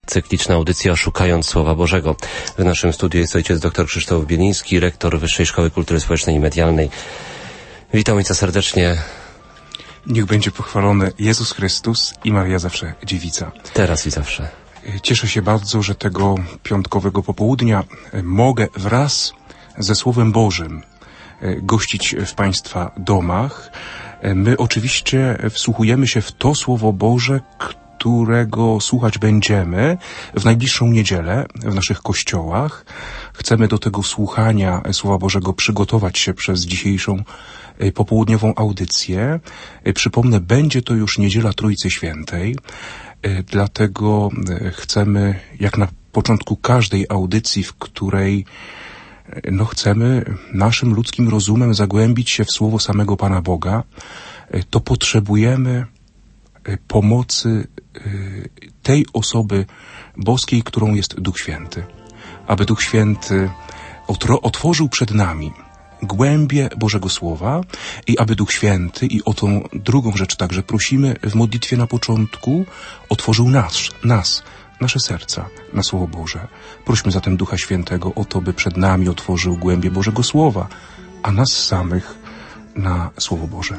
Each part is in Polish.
cykliczna audycja Szukając Słowa Bożego. W naszym studiu jest ojciec dr Krzysztof Bieliński, rektor Wyższej Szkoły Kultury Społecznej i Medialnej. Witam ojca serdecznie. Niech będzie pochwalony Jezus Chrystus i Maria zawsze dziewica. Teraz i zawsze. Cieszę się bardzo, że tego piątkowego popołudnia mogę wraz ze Słowem Bożym gościć w Państwa domach. My oczywiście wsłuchujemy się w to Słowo Boże, którego słuchać będziemy w najbliższą niedzielę w naszych kościołach. Chcemy do tego słuchania Słowa Bożego przygotować się przez dzisiejszą popołudniową audycję. Przypomnę, będzie to już niedziela Trójcy Świętej, dlatego chcemy, jak na początku każdej audycji, w której chcemy naszym ludzkim rozumem zagłębić się w Słowo samego Pana Boga, to potrzebujemy pomocy tej osoby boskiej, którą jest Duch Święty. Aby Duch Święty otworzył przed nami głębie Bożego Słowa i aby Duch Święty, i o tą drugą rzecz także prosimy w modlitwie na początku, otworzył nasze serca na Słowo Boże. Prośmy zatem Ducha Świętego o to, by przed nami otworzył głębie Bożego Słowa, a nas samych na Słowo Boże.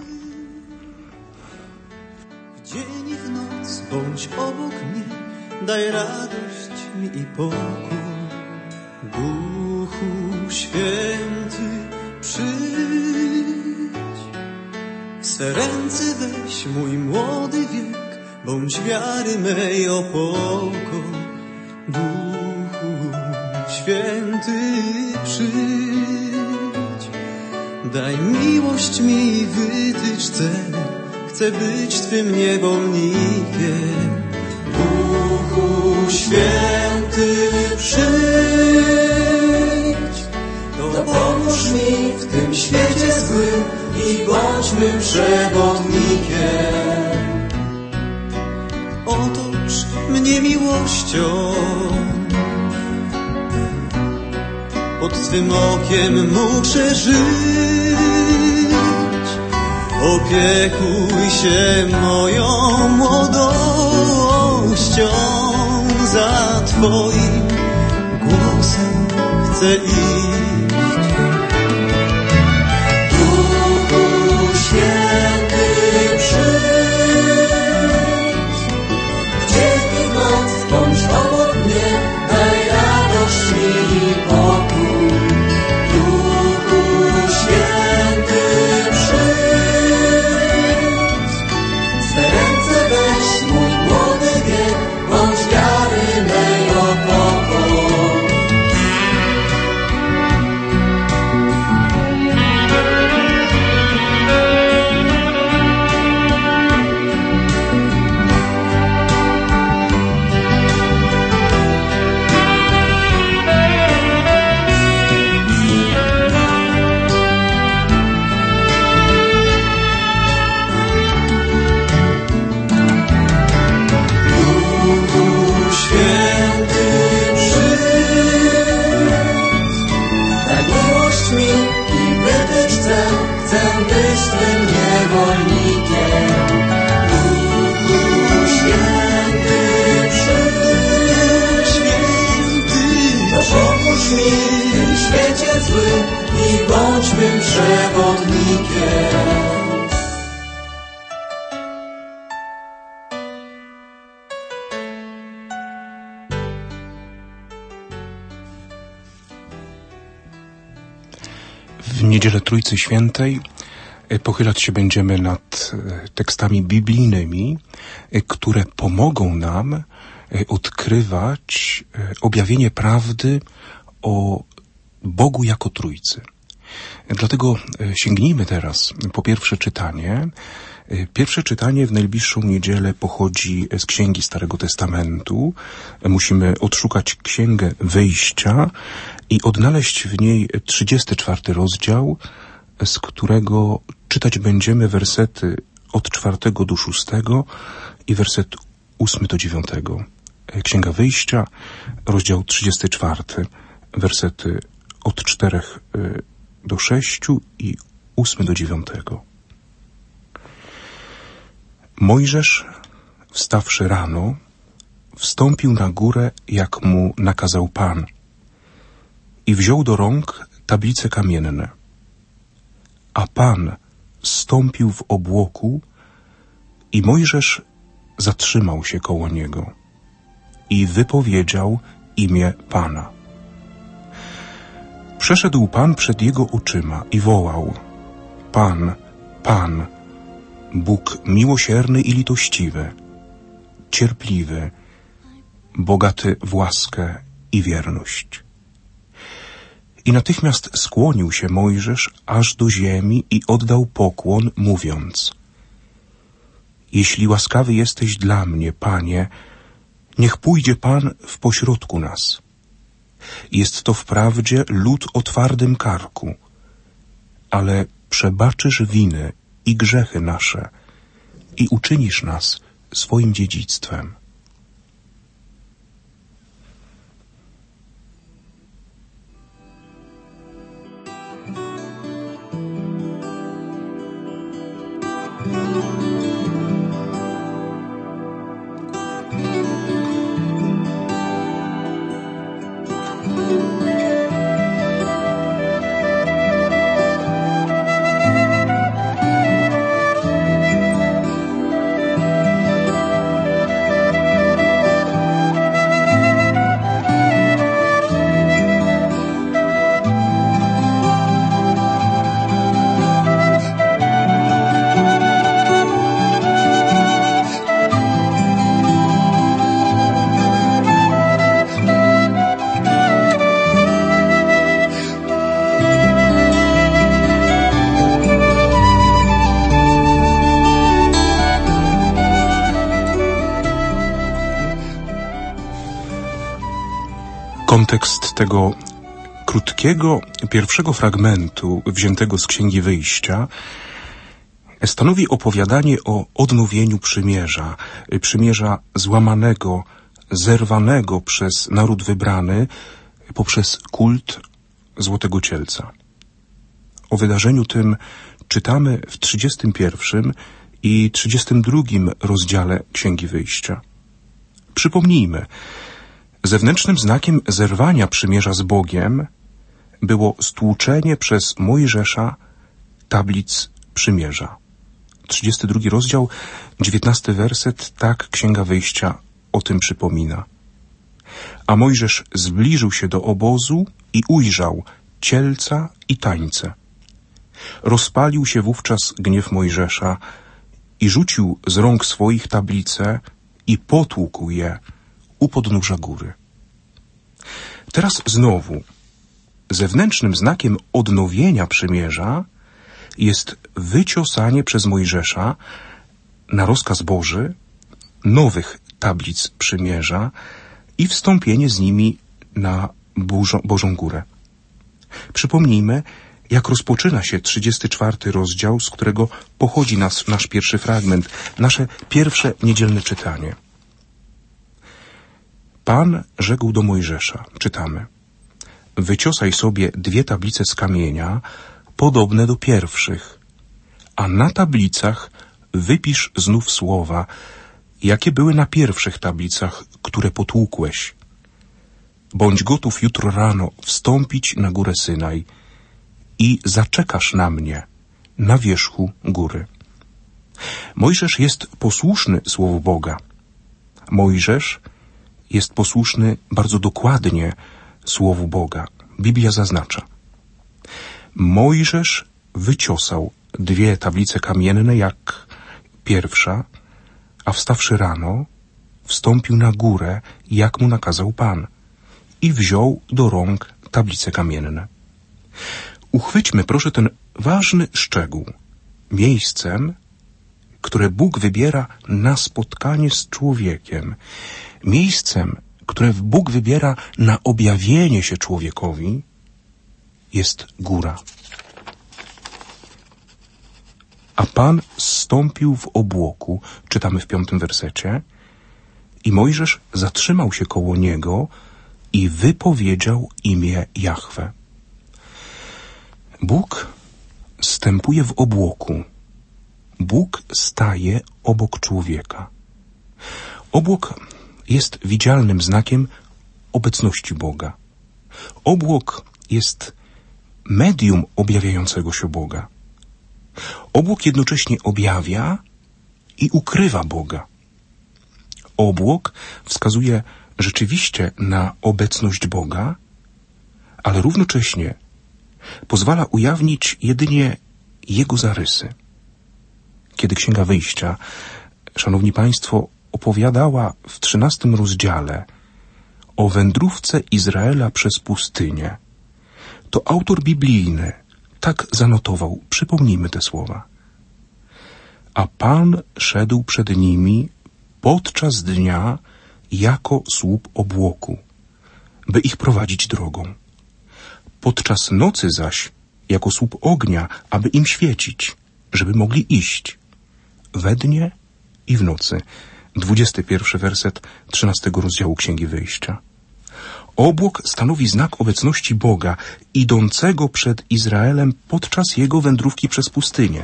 W dzień i w noc bądź obok mnie, daj radość mi i pokój. Duchu Święty, przyjdź, w swe ręce weź mój młody wiek, bądź wiary mej opoko. Duchu Święty, przyjdź, daj miłość mi, wytycz cel, chcę być Twym niewolnikiem. Duchu Święty, przyjdź, dopomóż mi w tym świecie złym i bądź mym przewodnikiem. Otocz mnie miłością, pod Twym okiem muszę żyć. Opiekuj się moją młodością, za Twoim głosem chcę iść. Duchu Święty, przyjdź, w dzień i w noc bądź obok mnie, daj radość mi i pokój. Duchu Święty, przyjdź, swe ręce weź mój młody wiek, bądź wiary mej opoką. Chcę być Twym niewolnikiem. Duchu Święty, przyjdź, dopomóż mi w tym świecie złym i bądź mym przewodnikiem. W niedzielę Trójcy Świętej pochylać się będziemy nad tekstami biblijnymi, które pomogą nam odkrywać objawienie prawdy o Bogu jako Trójcy. Dlatego sięgnijmy teraz po pierwsze czytanie. Pierwsze czytanie w najbliższą niedzielę pochodzi z Księgi Starego Testamentu. Musimy odszukać Księgę Wyjścia i odnaleźć w niej 34 rozdział, z którego czytać będziemy wersety od 4 do 6 i werset 8 do 9. Księga Wyjścia, rozdział 34, wersety od 4 do 6 i 8 do 9. Mojżesz, wstawszy rano, wstąpił na górę, jak mu nakazał Pan, i wziął do rąk tablice kamienne. A Pan zstąpił w obłoku i Mojżesz zatrzymał się koło niego i wypowiedział imię Pana. Przeszedł Pan przed jego oczyma i wołał: Pan, Pan, Bóg miłosierny i litościwy, cierpliwy, bogaty w łaskę i wierność. I natychmiast skłonił się Mojżesz aż do ziemi i oddał pokłon, mówiąc: Jeśli łaskawy jesteś dla mnie, Panie, niech pójdzie Pan w pośrodku nas. Jest to wprawdzie lud o twardym karku, ale przebaczysz winy i grzechy nasze i uczynisz nas swoim dziedzictwem. Kontekst tego krótkiego, pierwszego fragmentu wziętego z Księgi Wyjścia stanowi opowiadanie o odnowieniu przymierza złamanego, zerwanego przez naród wybrany poprzez kult Złotego Cielca. O wydarzeniu tym czytamy w 31 i 32 rozdziale Księgi Wyjścia. Przypomnijmy, zewnętrznym znakiem zerwania przymierza z Bogiem było stłuczenie przez Mojżesza tablic przymierza. 32 rozdział, 19 werset, tak Księga Wyjścia o tym przypomina. A Mojżesz zbliżył się do obozu i ujrzał cielca i tańce. Rozpalił się wówczas gniew Mojżesza i rzucił z rąk swoich tablice i potłukł je u podnóża góry. Teraz znowu zewnętrznym znakiem odnowienia przymierza jest wyciosanie przez Mojżesza na rozkaz Boży nowych tablic przymierza i wstąpienie z nimi na Bożą Górę. Przypomnijmy, jak rozpoczyna się 34 rozdział, z którego pochodzi nasz pierwszy fragment, nasze pierwsze niedzielne czytanie. Pan rzekł do Mojżesza, czytamy: wyciosaj sobie 2 tablice z kamienia, podobne do pierwszych, a na tablicach wypisz znów słowa, jakie były na pierwszych tablicach, które potłukłeś. Bądź gotów jutro rano wstąpić na górę Synaj i zaczekasz na mnie na wierzchu góry. Mojżesz jest posłuszny słowu Boga. Mojżesz jest posłuszny bardzo dokładnie słowu Boga. Biblia zaznacza: Mojżesz wyciosał 2 tablice kamienne jak pierwsza, a wstawszy rano, wstąpił na górę, jak mu nakazał Pan, i wziął do rąk tablice kamienne. Uchwyćmy proszę ten ważny szczegół. Miejscem, które Bóg wybiera na spotkanie z człowiekiem, miejscem, które Bóg wybiera na objawienie się człowiekowi, jest góra. A Pan zstąpił w obłoku, czytamy w 5 wersecie, i Mojżesz zatrzymał się koło niego i wypowiedział imię Jahwe. Bóg zstępuje w obłoku. Bóg staje obok człowieka. Obłok jest widzialnym znakiem obecności Boga. Obłok jest medium objawiającego się Boga. Obłok jednocześnie objawia i ukrywa Boga. Obłok wskazuje rzeczywiście na obecność Boga, ale równocześnie pozwala ujawnić jedynie Jego zarysy. Kiedy Księga Wyjścia, szanowni państwo, opowiadała w 13 rozdziale o wędrówce Izraela przez pustynię, to autor biblijny tak zanotował, przypomnijmy te słowa. A Pan szedł przed nimi podczas dnia jako słup obłoku, by ich prowadzić drogą. Podczas nocy zaś jako słup ognia, aby im świecić, żeby mogli iść we dnie i w nocy. 21 werset 13 rozdziału Księgi Wyjścia. Obłok stanowi znak obecności Boga, idącego przed Izraelem podczas jego wędrówki przez pustynię.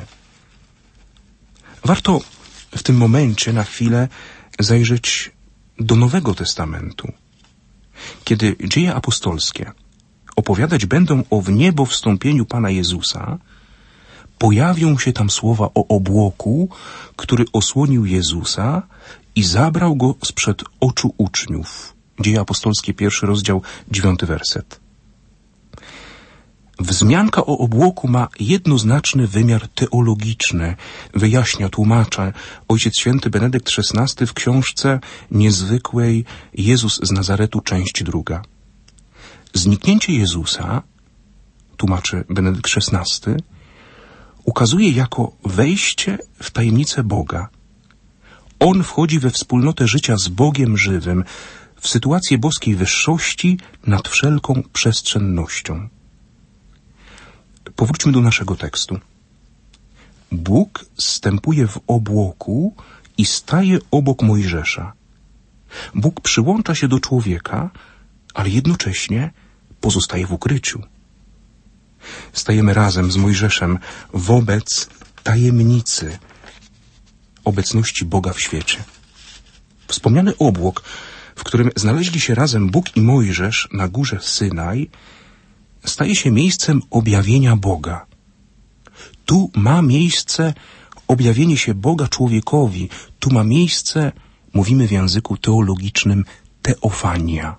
Warto w tym momencie na chwilę zajrzeć do Nowego Testamentu. Kiedy Dzieje apostolskie opowiadać będą o wniebowstąpieniu Pana Jezusa, pojawią się tam słowa o obłoku, który osłonił Jezusa i zabrał go sprzed oczu uczniów. Dzieje apostolskie, 1 rozdział, 9 werset. Wzmianka o obłoku ma jednoznaczny wymiar teologiczny, wyjaśnia, tłumacza Ojciec Święty Benedykt XVI w książce niezwykłej Jezus z Nazaretu, część 2. Zniknięcie Jezusa, tłumaczy Benedykt XVI, ukazuje jako wejście w tajemnicę Boga. On wchodzi we wspólnotę życia z Bogiem żywym, w sytuację boskiej wyższości nad wszelką przestrzennością. Powróćmy do naszego tekstu. Bóg zstępuje w obłoku i staje obok Mojżesza. Bóg przyłącza się do człowieka, ale jednocześnie pozostaje w ukryciu. Stajemy razem z Mojżeszem wobec tajemnicy obecności Boga w świecie. Wspomniany obłok, w którym znaleźli się razem Bóg i Mojżesz na górze Synaj, staje się miejscem objawienia Boga. Tu ma miejsce objawienie się Boga człowiekowi. Tu ma miejsce, mówimy w języku teologicznym, teofania.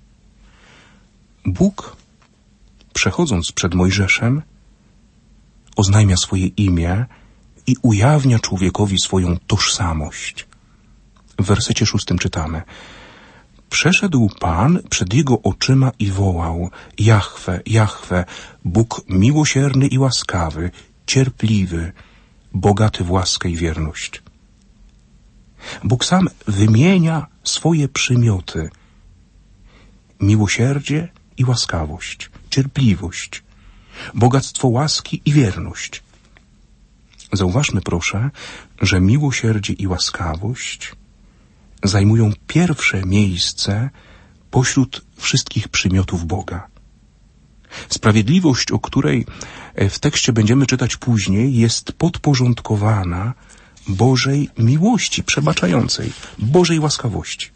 Bóg, przechodząc przed Mojżeszem, oznajmia swoje imię i ujawnia człowiekowi swoją tożsamość. W wersecie 6 czytamy: Przeszedł Pan przed jego oczyma i wołał: Jahwe, Jahwe, Bóg miłosierny i łaskawy, cierpliwy, bogaty w łaskę i wierność. Bóg sam wymienia swoje przymioty: miłosierdzie i łaskawość, cierpliwość, bogactwo łaski i wierność. Zauważmy proszę, że miłosierdzie i łaskawość zajmują pierwsze miejsce pośród wszystkich przymiotów Boga. Sprawiedliwość, o której w tekście będziemy czytać później, jest podporządkowana Bożej miłości przebaczającej, Bożej łaskawości.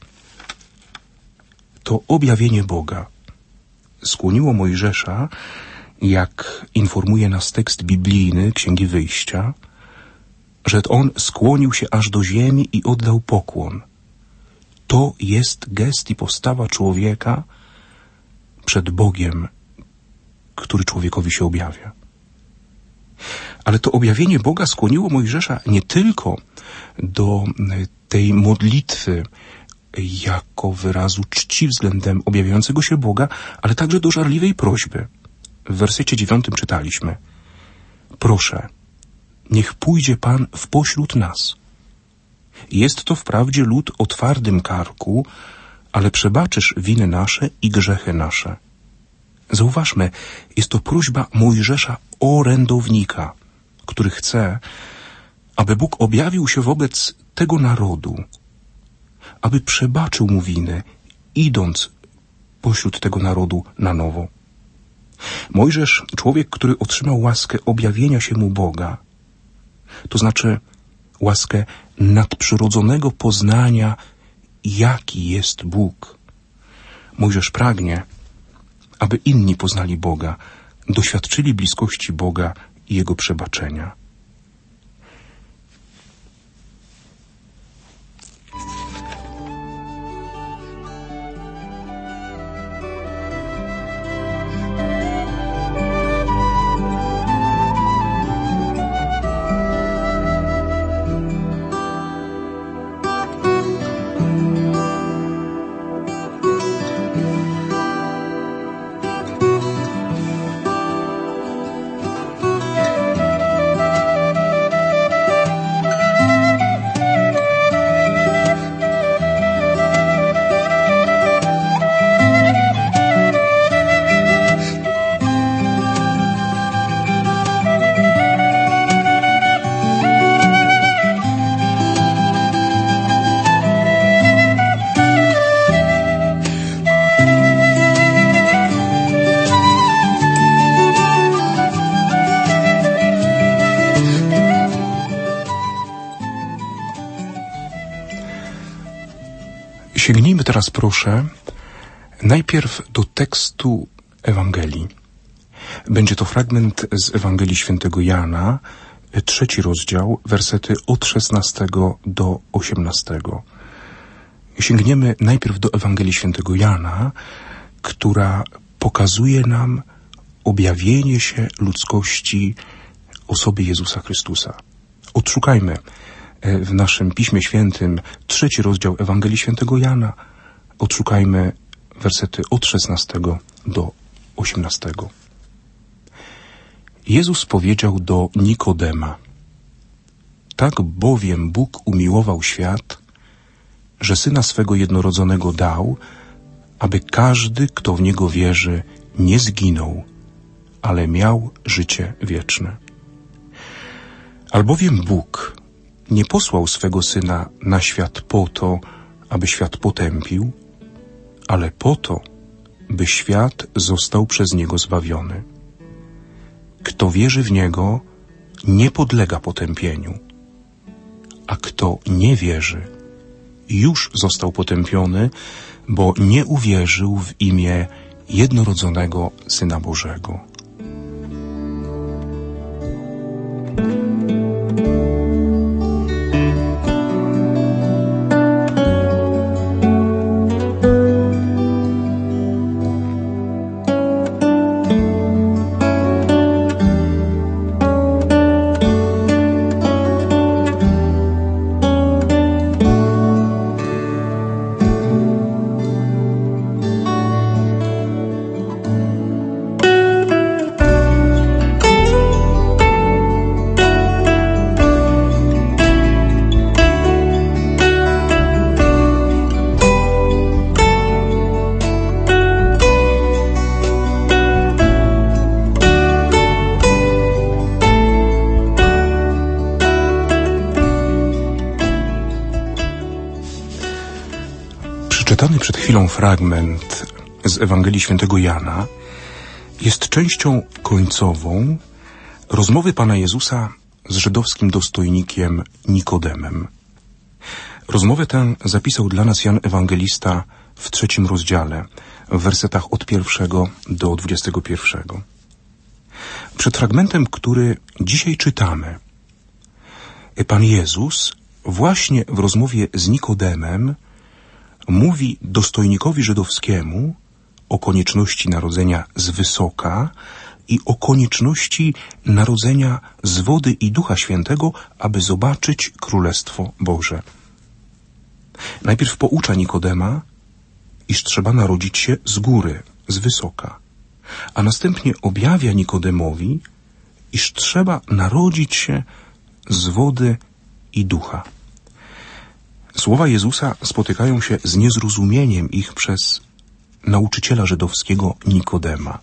To objawienie Boga skłoniło Mojżesza, jak informuje nas tekst biblijny Księgi Wyjścia, że on skłonił się aż do ziemi i oddał pokłon. To jest gest i postawa człowieka przed Bogiem, który człowiekowi się objawia. Ale to objawienie Boga skłoniło Mojżesza nie tylko do tej modlitwy jako wyrazu czci względem objawiającego się Boga, ale także do żarliwej prośby. W wersecie 9 czytaliśmy: Proszę, niech pójdzie Pan w pośród nas. Jest to wprawdzie lud o twardym karku, ale przebaczysz winy nasze i grzechy nasze. Zauważmy, jest to prośba Mojżesza, orędownika, który chce, aby Bóg objawił się wobec tego narodu, aby przebaczył mu winy, idąc pośród tego narodu na nowo. Mojżesz, człowiek, który otrzymał łaskę objawienia się mu Boga, to znaczy łaskę nadprzyrodzonego poznania jaki jest Bóg. Mojżesz pragnie, aby inni poznali Boga, doświadczyli bliskości Boga i Jego przebaczenia. Sięgnijmy teraz, proszę, najpierw do tekstu Ewangelii. Będzie to fragment z Ewangelii Świętego Jana, 3 rozdział, wersety od 16 do 18. Sięgniemy najpierw do Ewangelii Świętego Jana, która pokazuje nam objawienie się ludzkości osoby Jezusa Chrystusa. Odszukajmy w naszym Piśmie Świętym 3 rozdział Ewangelii Świętego Jana. Odszukajmy wersety od 16 do 18. Jezus powiedział do Nikodema: tak bowiem Bóg umiłował świat, że Syna swego jednorodzonego dał, aby każdy, kto w Niego wierzy, nie zginął, ale miał życie wieczne. Albowiem Bóg nie posłał swego Syna na świat po to, aby świat potępił, ale po to, by świat został przez Niego zbawiony. Kto wierzy w Niego, nie podlega potępieniu, a kto nie wierzy, już został potępiony, bo nie uwierzył w imię jednorodzonego Syna Bożego. Przeczytany przed chwilą fragment z Ewangelii Świętego Jana jest częścią końcową rozmowy Pana Jezusa z żydowskim dostojnikiem Nikodemem. Rozmowę tę zapisał dla nas Jan Ewangelista w 3 rozdziale, w wersetach od 1 do 21. Przed fragmentem, który dzisiaj czytamy, Pan Jezus właśnie w rozmowie z Nikodemem mówi dostojnikowi żydowskiemu o konieczności narodzenia z wysoka i o konieczności narodzenia z wody i Ducha Świętego, aby zobaczyć Królestwo Boże. Najpierw poucza Nikodema, iż trzeba narodzić się z góry, z wysoka, a następnie objawia Nikodemowi, iż trzeba narodzić się z wody i Ducha. Słowa Jezusa spotykają się z niezrozumieniem ich przez nauczyciela żydowskiego Nikodema.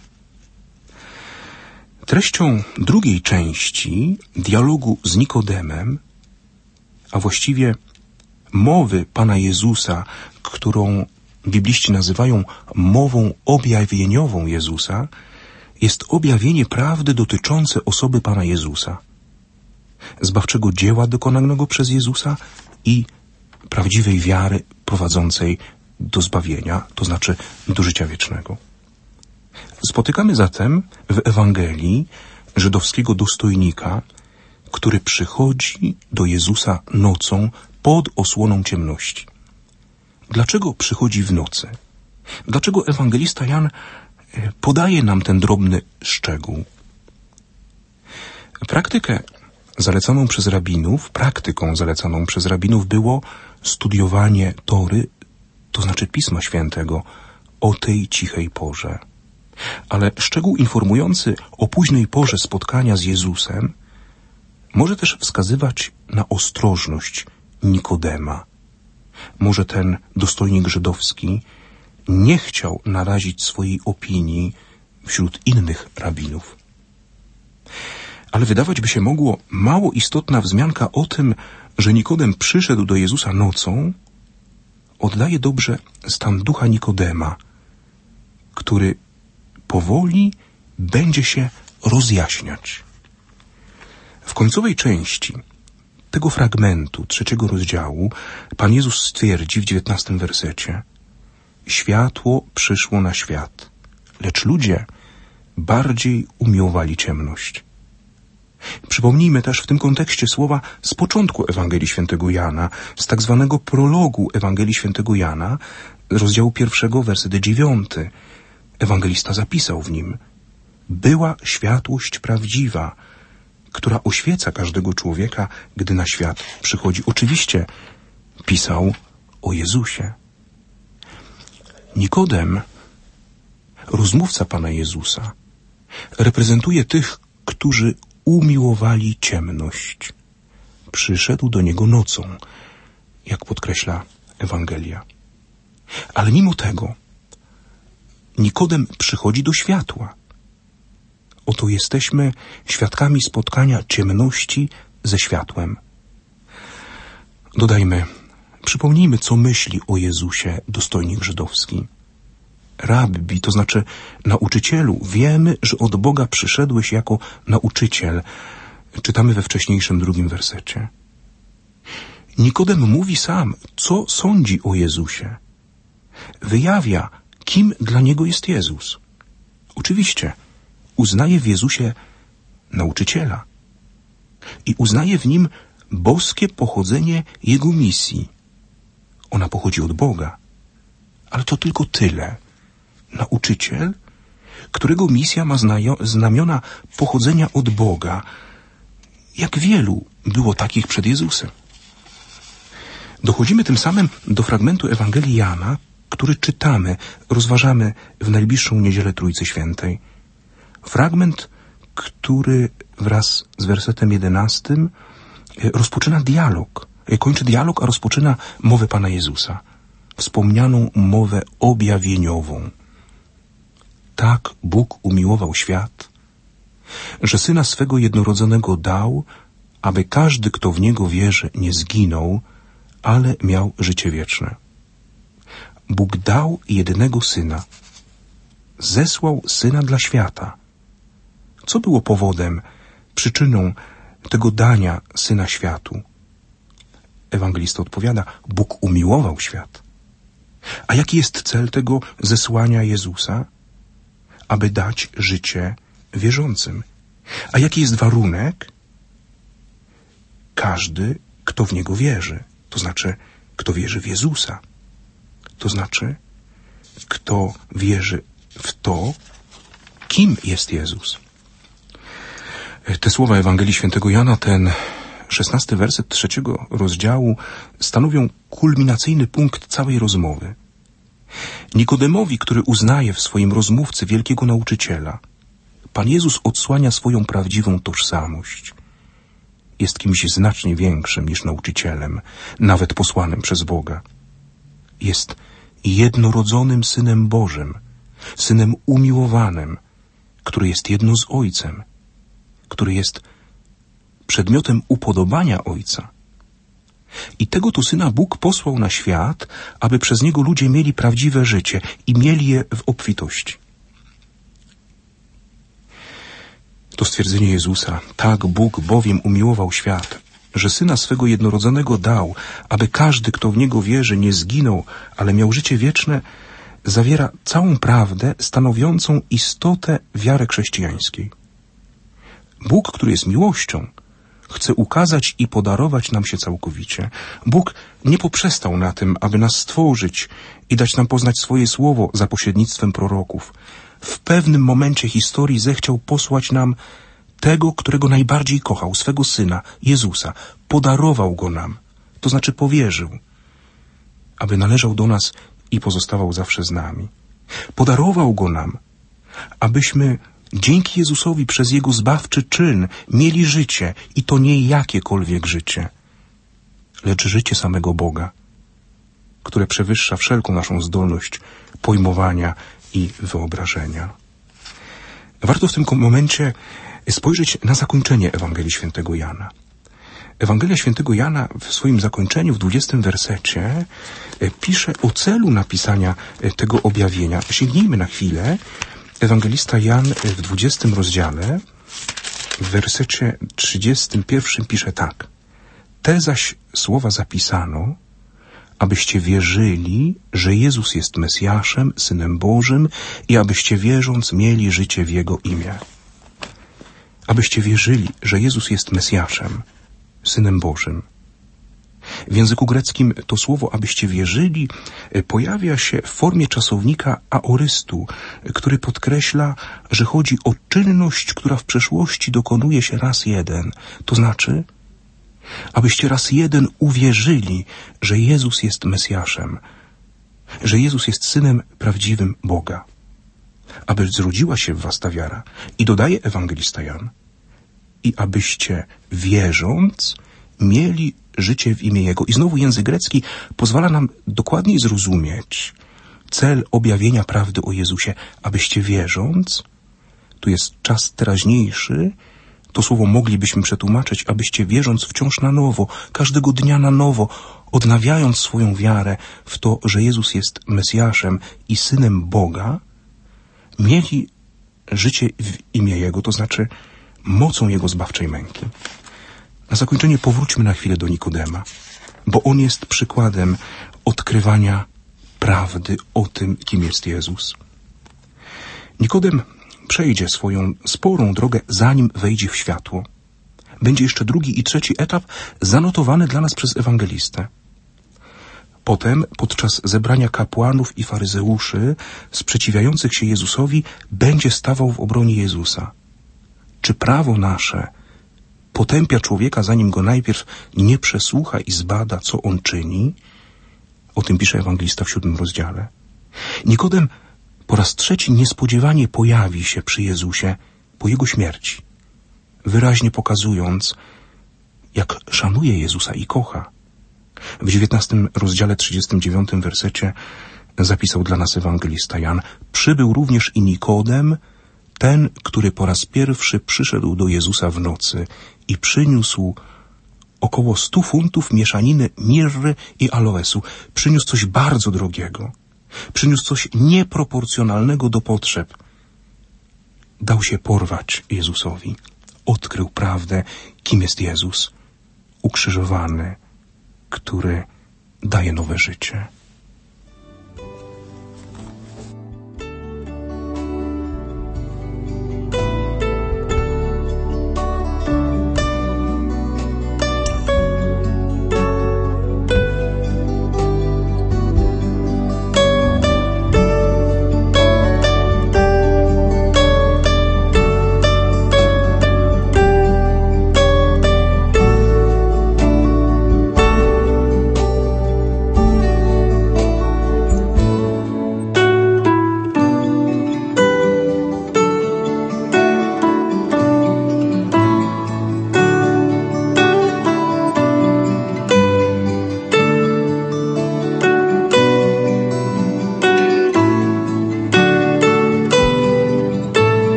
Treścią drugiej części dialogu z Nikodemem, a właściwie mowy Pana Jezusa, którą bibliści nazywają mową objawieniową Jezusa, jest objawienie prawdy dotyczące osoby Pana Jezusa, zbawczego dzieła dokonanego przez Jezusa i prawdziwej wiary prowadzącej do zbawienia, to znaczy do życia wiecznego. Spotykamy zatem w Ewangelii żydowskiego dostojnika, który przychodzi do Jezusa nocą pod osłoną ciemności. Dlaczego przychodzi w nocy? Dlaczego ewangelista Jan podaje nam ten drobny szczegół? Praktyką zalecaną przez rabinów było studiowanie Tory, to znaczy Pisma Świętego, o tej cichej porze. Ale szczegół informujący o późnej porze spotkania z Jezusem może też wskazywać na ostrożność Nikodema. Może ten dostojnik żydowski nie chciał narazić swojej opinii wśród innych rabinów. Ale wydawać by się mogło, mało istotna wzmianka o tym, że Nikodem przyszedł do Jezusa nocą, oddaje dobrze stan ducha Nikodema, który powoli będzie się rozjaśniać. W końcowej części tego fragmentu 3 rozdziału Pan Jezus stwierdzi w 19 wersecie: światło przyszło na świat, lecz ludzie bardziej umiłowali ciemność. Przypomnijmy też w tym kontekście słowa z początku Ewangelii Świętego Jana, z tak zwanego prologu Ewangelii Świętego Jana, z rozdziału 1, werset 9. Ewangelista zapisał w nim: była światłość prawdziwa, która oświeca każdego człowieka, gdy na świat przychodzi. Oczywiście pisał o Jezusie. Nikodem, rozmówca Pana Jezusa, reprezentuje tych, którzy umiłowali ciemność. Przyszedł do Niego nocą, jak podkreśla Ewangelia. Ale mimo tego Nikodem przychodzi do światła. Oto jesteśmy świadkami spotkania ciemności ze światłem. Dodajmy, przypomnijmy, co myśli o Jezusie dostojnik żydowski. Rabbi, to znaczy nauczycielu, wiemy, że od Boga przyszedłeś jako nauczyciel. Czytamy we wcześniejszym 2 wersecie. Nikodem mówi sam, co sądzi o Jezusie. Wyjawia, kim dla niego jest Jezus. Oczywiście uznaje w Jezusie nauczyciela i uznaje w nim boskie pochodzenie Jego misji. Ona pochodzi od Boga, ale to tylko tyle. Nauczyciel, którego misja ma znamiona pochodzenia od Boga. Jak wielu było takich przed Jezusem. Dochodzimy tym samym do fragmentu Ewangelii Jana, który czytamy, rozważamy w najbliższą niedzielę Trójcy Świętej. Fragment, który wraz z wersetem 11 rozpoczyna dialog. Kończy dialog, a rozpoczyna mowę Pana Jezusa. Wspomnianą mowę objawieniową. Tak Bóg umiłował świat, że Syna swego jednorodzonego dał, aby każdy, kto w Niego wierzy, nie zginął, ale miał życie wieczne. Bóg dał jedynego Syna. Zesłał Syna dla świata. Co było powodem, przyczyną tego dania Syna światu? Ewangelista odpowiada: Bóg umiłował świat. A jaki jest cel tego zesłania Jezusa? Aby dać życie wierzącym. A jaki jest warunek? Każdy, kto w Niego wierzy. To znaczy, kto wierzy w Jezusa. To znaczy, kto wierzy w to, kim jest Jezus. Te słowa Ewangelii Świętego Jana, ten 16 werset 3 rozdziału stanowią kulminacyjny punkt całej rozmowy. Nikodemowi, który uznaje w swoim rozmówcy wielkiego nauczyciela, Pan Jezus odsłania swoją prawdziwą tożsamość. Jest kimś znacznie większym niż nauczycielem, nawet posłanym przez Boga. Jest jednorodzonym Synem Bożym, Synem umiłowanym, który jest jedno z Ojcem, który jest przedmiotem upodobania Ojca. I tego to Syna Bóg posłał na świat, aby przez Niego ludzie mieli prawdziwe życie i mieli je w obfitości. To stwierdzenie Jezusa, tak Bóg bowiem umiłował świat, że Syna swego jednorodzonego dał, aby każdy, kto w Niego wierzy, nie zginął, ale miał życie wieczne, zawiera całą prawdę stanowiącą istotę wiary chrześcijańskiej. Bóg, który jest miłością, chce ukazać i podarować nam się całkowicie. Bóg nie poprzestał na tym, aby nas stworzyć i dać nam poznać swoje słowo za pośrednictwem proroków. W pewnym momencie historii zechciał posłać nam tego, którego najbardziej kochał, swego Syna, Jezusa. Podarował Go nam, to znaczy powierzył, aby należał do nas i pozostawał zawsze z nami. Podarował Go nam, abyśmy dzięki Jezusowi przez Jego zbawczy czyn mieli życie i to nie jakiekolwiek życie, lecz życie samego Boga, które przewyższa wszelką naszą zdolność pojmowania i wyobrażenia. Warto w tym momencie spojrzeć na zakończenie Ewangelii Świętego Jana. Ewangelia Świętego Jana w swoim zakończeniu, w 20 wersecie, pisze o celu napisania tego objawienia. Sięgnijmy na chwilę. Ewangelista Jan w 20 rozdziale, w wersecie 31 pisze tak. Te zaś słowa zapisano, abyście wierzyli, że Jezus jest Mesjaszem, Synem Bożym i abyście wierząc mieli życie w Jego imię. Abyście wierzyli, że Jezus jest Mesjaszem, Synem Bożym. W języku greckim to słowo abyście wierzyli pojawia się w formie czasownika aorystu, który podkreśla, że chodzi o czynność, która w przeszłości dokonuje się raz jeden. To znaczy, abyście raz jeden uwierzyli, że Jezus jest Mesjaszem, że Jezus jest Synem prawdziwym Boga. Aby zrodziła się w was ta wiara. I dodaje ewangelista Jan, i abyście wierząc mieli życie w imię Jego. I znowu język grecki pozwala nam dokładniej zrozumieć cel objawienia prawdy o Jezusie. Abyście wierząc, tu jest czas teraźniejszy, to słowo moglibyśmy przetłumaczyć, abyście wierząc wciąż na nowo, każdego dnia na nowo, odnawiając swoją wiarę w to, że Jezus jest Mesjaszem i Synem Boga, mieli życie w imię Jego, to znaczy mocą Jego zbawczej męki. Na zakończenie powróćmy na chwilę do Nikodema, bo on jest przykładem odkrywania prawdy o tym, kim jest Jezus. Nikodem przejdzie swoją sporą drogę, zanim wejdzie w światło. Będzie jeszcze drugi i trzeci etap zanotowany dla nas przez ewangelistę. Potem, podczas zebrania kapłanów i faryzeuszy sprzeciwiających się Jezusowi, będzie stawał w obronie Jezusa. Czy prawo nasze potępia człowieka, zanim go najpierw nie przesłucha i zbada, co on czyni? O tym pisze ewangelista w 7 rozdziale. Nikodem po raz trzeci niespodziewanie pojawi się przy Jezusie po Jego śmierci, wyraźnie pokazując, jak szanuje Jezusa i kocha. W 19 rozdziale 39 wersecie zapisał dla nas ewangelista Jan: przybył również i Nikodem, ten, który po raz pierwszy przyszedł do Jezusa w nocy i przyniósł około 100 funtów mieszaniny mirry i aloesu. Przyniósł coś bardzo drogiego. Przyniósł coś nieproporcjonalnego do potrzeb. Dał się porwać Jezusowi. Odkrył prawdę, kim jest Jezus, ukrzyżowany, który daje nowe życie.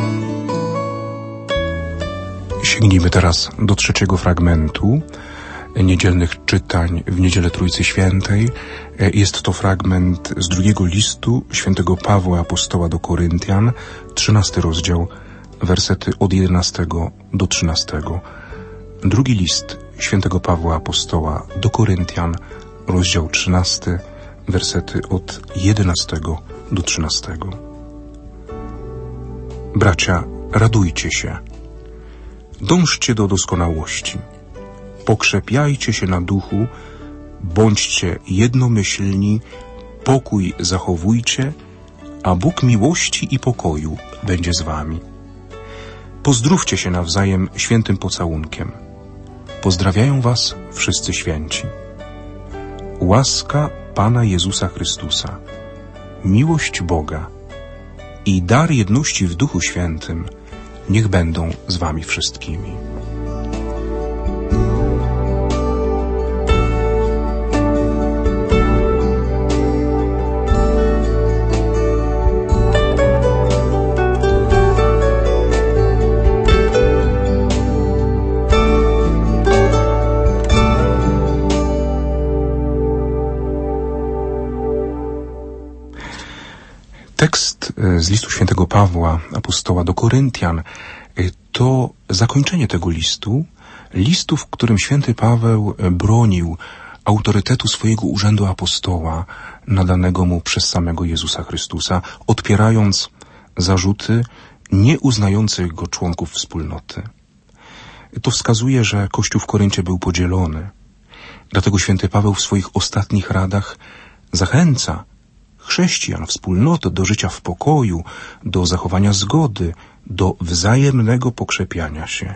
Sięgnijmy teraz do trzeciego fragmentu niedzielnych czytań w Niedzielę Trójcy Świętej. Jest to fragment z drugiego listu świętego Pawła Apostoła do Koryntian, 13 rozdział, wersety od 11 do 13. Drugi list świętego Pawła Apostoła do Koryntian, rozdział 13, wersety od 11 do 13. Bracia, radujcie się. Dążcie do doskonałości. Pokrzepiajcie się na duchu, bądźcie jednomyślni, pokój zachowujcie, a Bóg miłości i pokoju będzie z wami. Pozdrówcie się nawzajem świętym pocałunkiem. Pozdrawiają was wszyscy święci. Łaska Pana Jezusa Chrystusa, miłość Boga i dar jedności w Duchu Świętym niech będą z wami wszystkimi. Tekst z listu świętego Pawła, apostoła do Koryntian, to zakończenie tego listu, w którym święty Paweł bronił autorytetu swojego urzędu apostoła nadanego mu przez samego Jezusa Chrystusa, odpierając zarzuty nieuznających go członków wspólnoty. To wskazuje, że Kościół w Koryncie był podzielony. Dlatego święty Paweł w swoich ostatnich radach zachęca chrześcijan, wspólnotę do życia w pokoju, do zachowania zgody, do wzajemnego pokrzepiania się.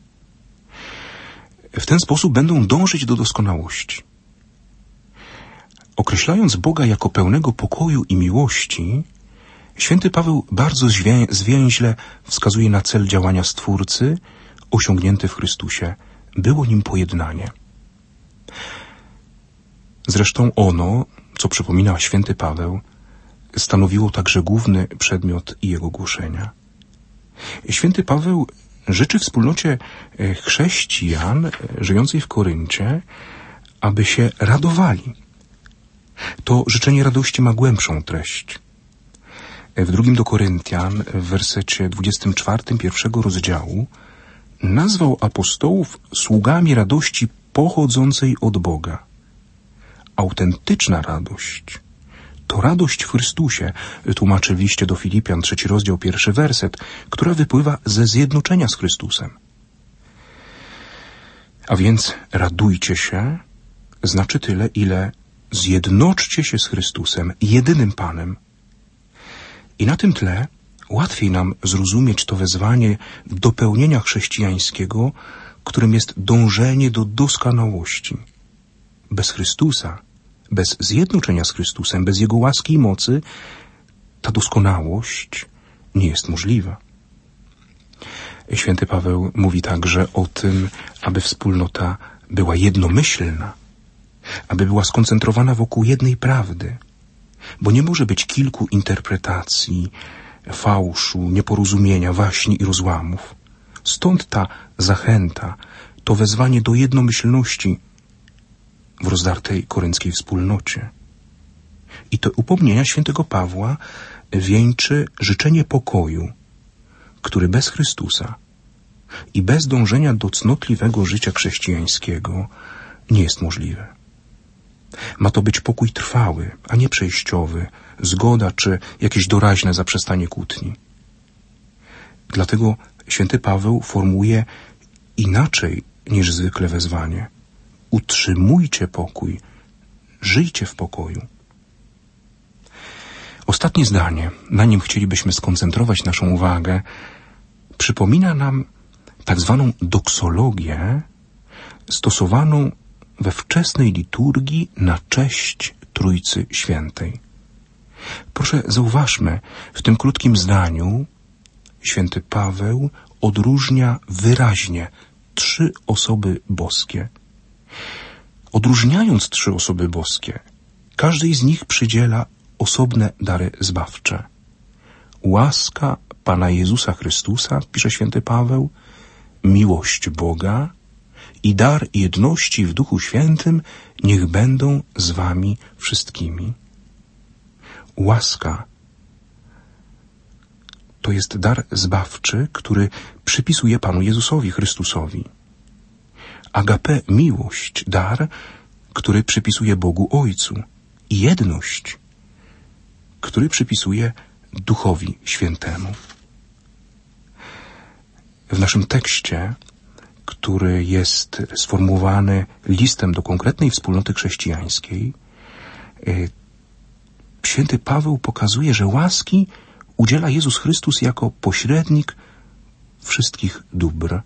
W ten sposób będą dążyć do doskonałości. Określając Boga jako pełnego pokoju i miłości, święty Paweł bardzo zwięźle wskazuje na cel działania Stwórcy osiągnięty w Chrystusie. Było nim pojednanie. Zresztą ono, co przypomina święty Paweł, stanowiło także główny przedmiot jego głoszenia. Święty Paweł życzy wspólnocie chrześcijan żyjącej w Koryncie, aby się radowali. To życzenie radości ma głębszą treść. W drugim do Koryntian, w wersecie 24 pierwszego rozdziału, nazwał apostołów sługami radości pochodzącej od Boga. Autentyczna radość to radość w Chrystusie, tłumaczy w liście do Filipian, 3 rozdział, 1 werset, która wypływa ze zjednoczenia z Chrystusem. A więc radujcie się znaczy tyle, ile zjednoczcie się z Chrystusem, jedynym Panem. I na tym tle łatwiej nam zrozumieć to wezwanie do pełnienia chrześcijańskiego, którym jest dążenie do doskonałości. Bez Chrystusa, bez zjednoczenia z Chrystusem, bez Jego łaski i mocy, ta doskonałość nie jest możliwa. Święty Paweł mówi także o tym, aby wspólnota była jednomyślna, aby była skoncentrowana wokół jednej prawdy, bo nie może być kilku interpretacji, fałszu, nieporozumienia, waśni i rozłamów. Stąd ta zachęta, to wezwanie do jednomyślności w rozdartej korynckiej wspólnocie. I to upomnienia świętego Pawła wieńczy życzenie pokoju, który bez Chrystusa i bez dążenia do cnotliwego życia chrześcijańskiego nie jest możliwy. Ma to być pokój trwały, a nie przejściowy, zgoda czy jakieś doraźne zaprzestanie kłótni. Dlatego święty Paweł formułuje inaczej niż zwykle wezwanie. Utrzymujcie pokój, żyjcie w pokoju. Ostatnie zdanie, na nim chcielibyśmy skoncentrować naszą uwagę, przypomina nam tak zwaną doksologię stosowaną we wczesnej liturgii na cześć Trójcy Świętej. Proszę zauważmy, w tym krótkim zdaniu święty Paweł odróżnia wyraźnie 3 osoby boskie. Odróżniając 3 osoby boskie, każdej z nich przydziela osobne dary zbawcze. Łaska Pana Jezusa Chrystusa, pisze święty Paweł, miłość Boga i dar jedności w Duchu Świętym niech będą z wami wszystkimi. Łaska to jest dar zbawczy, który przypisuje Panu Jezusowi Chrystusowi. Agape, miłość, dar, który przypisuje Bogu Ojcu. I jedność, który przypisuje Duchowi Świętemu. W naszym tekście, który jest sformułowany listem do konkretnej wspólnoty chrześcijańskiej, święty Paweł pokazuje, że łaski udziela Jezus Chrystus jako pośrednik wszystkich dóbr.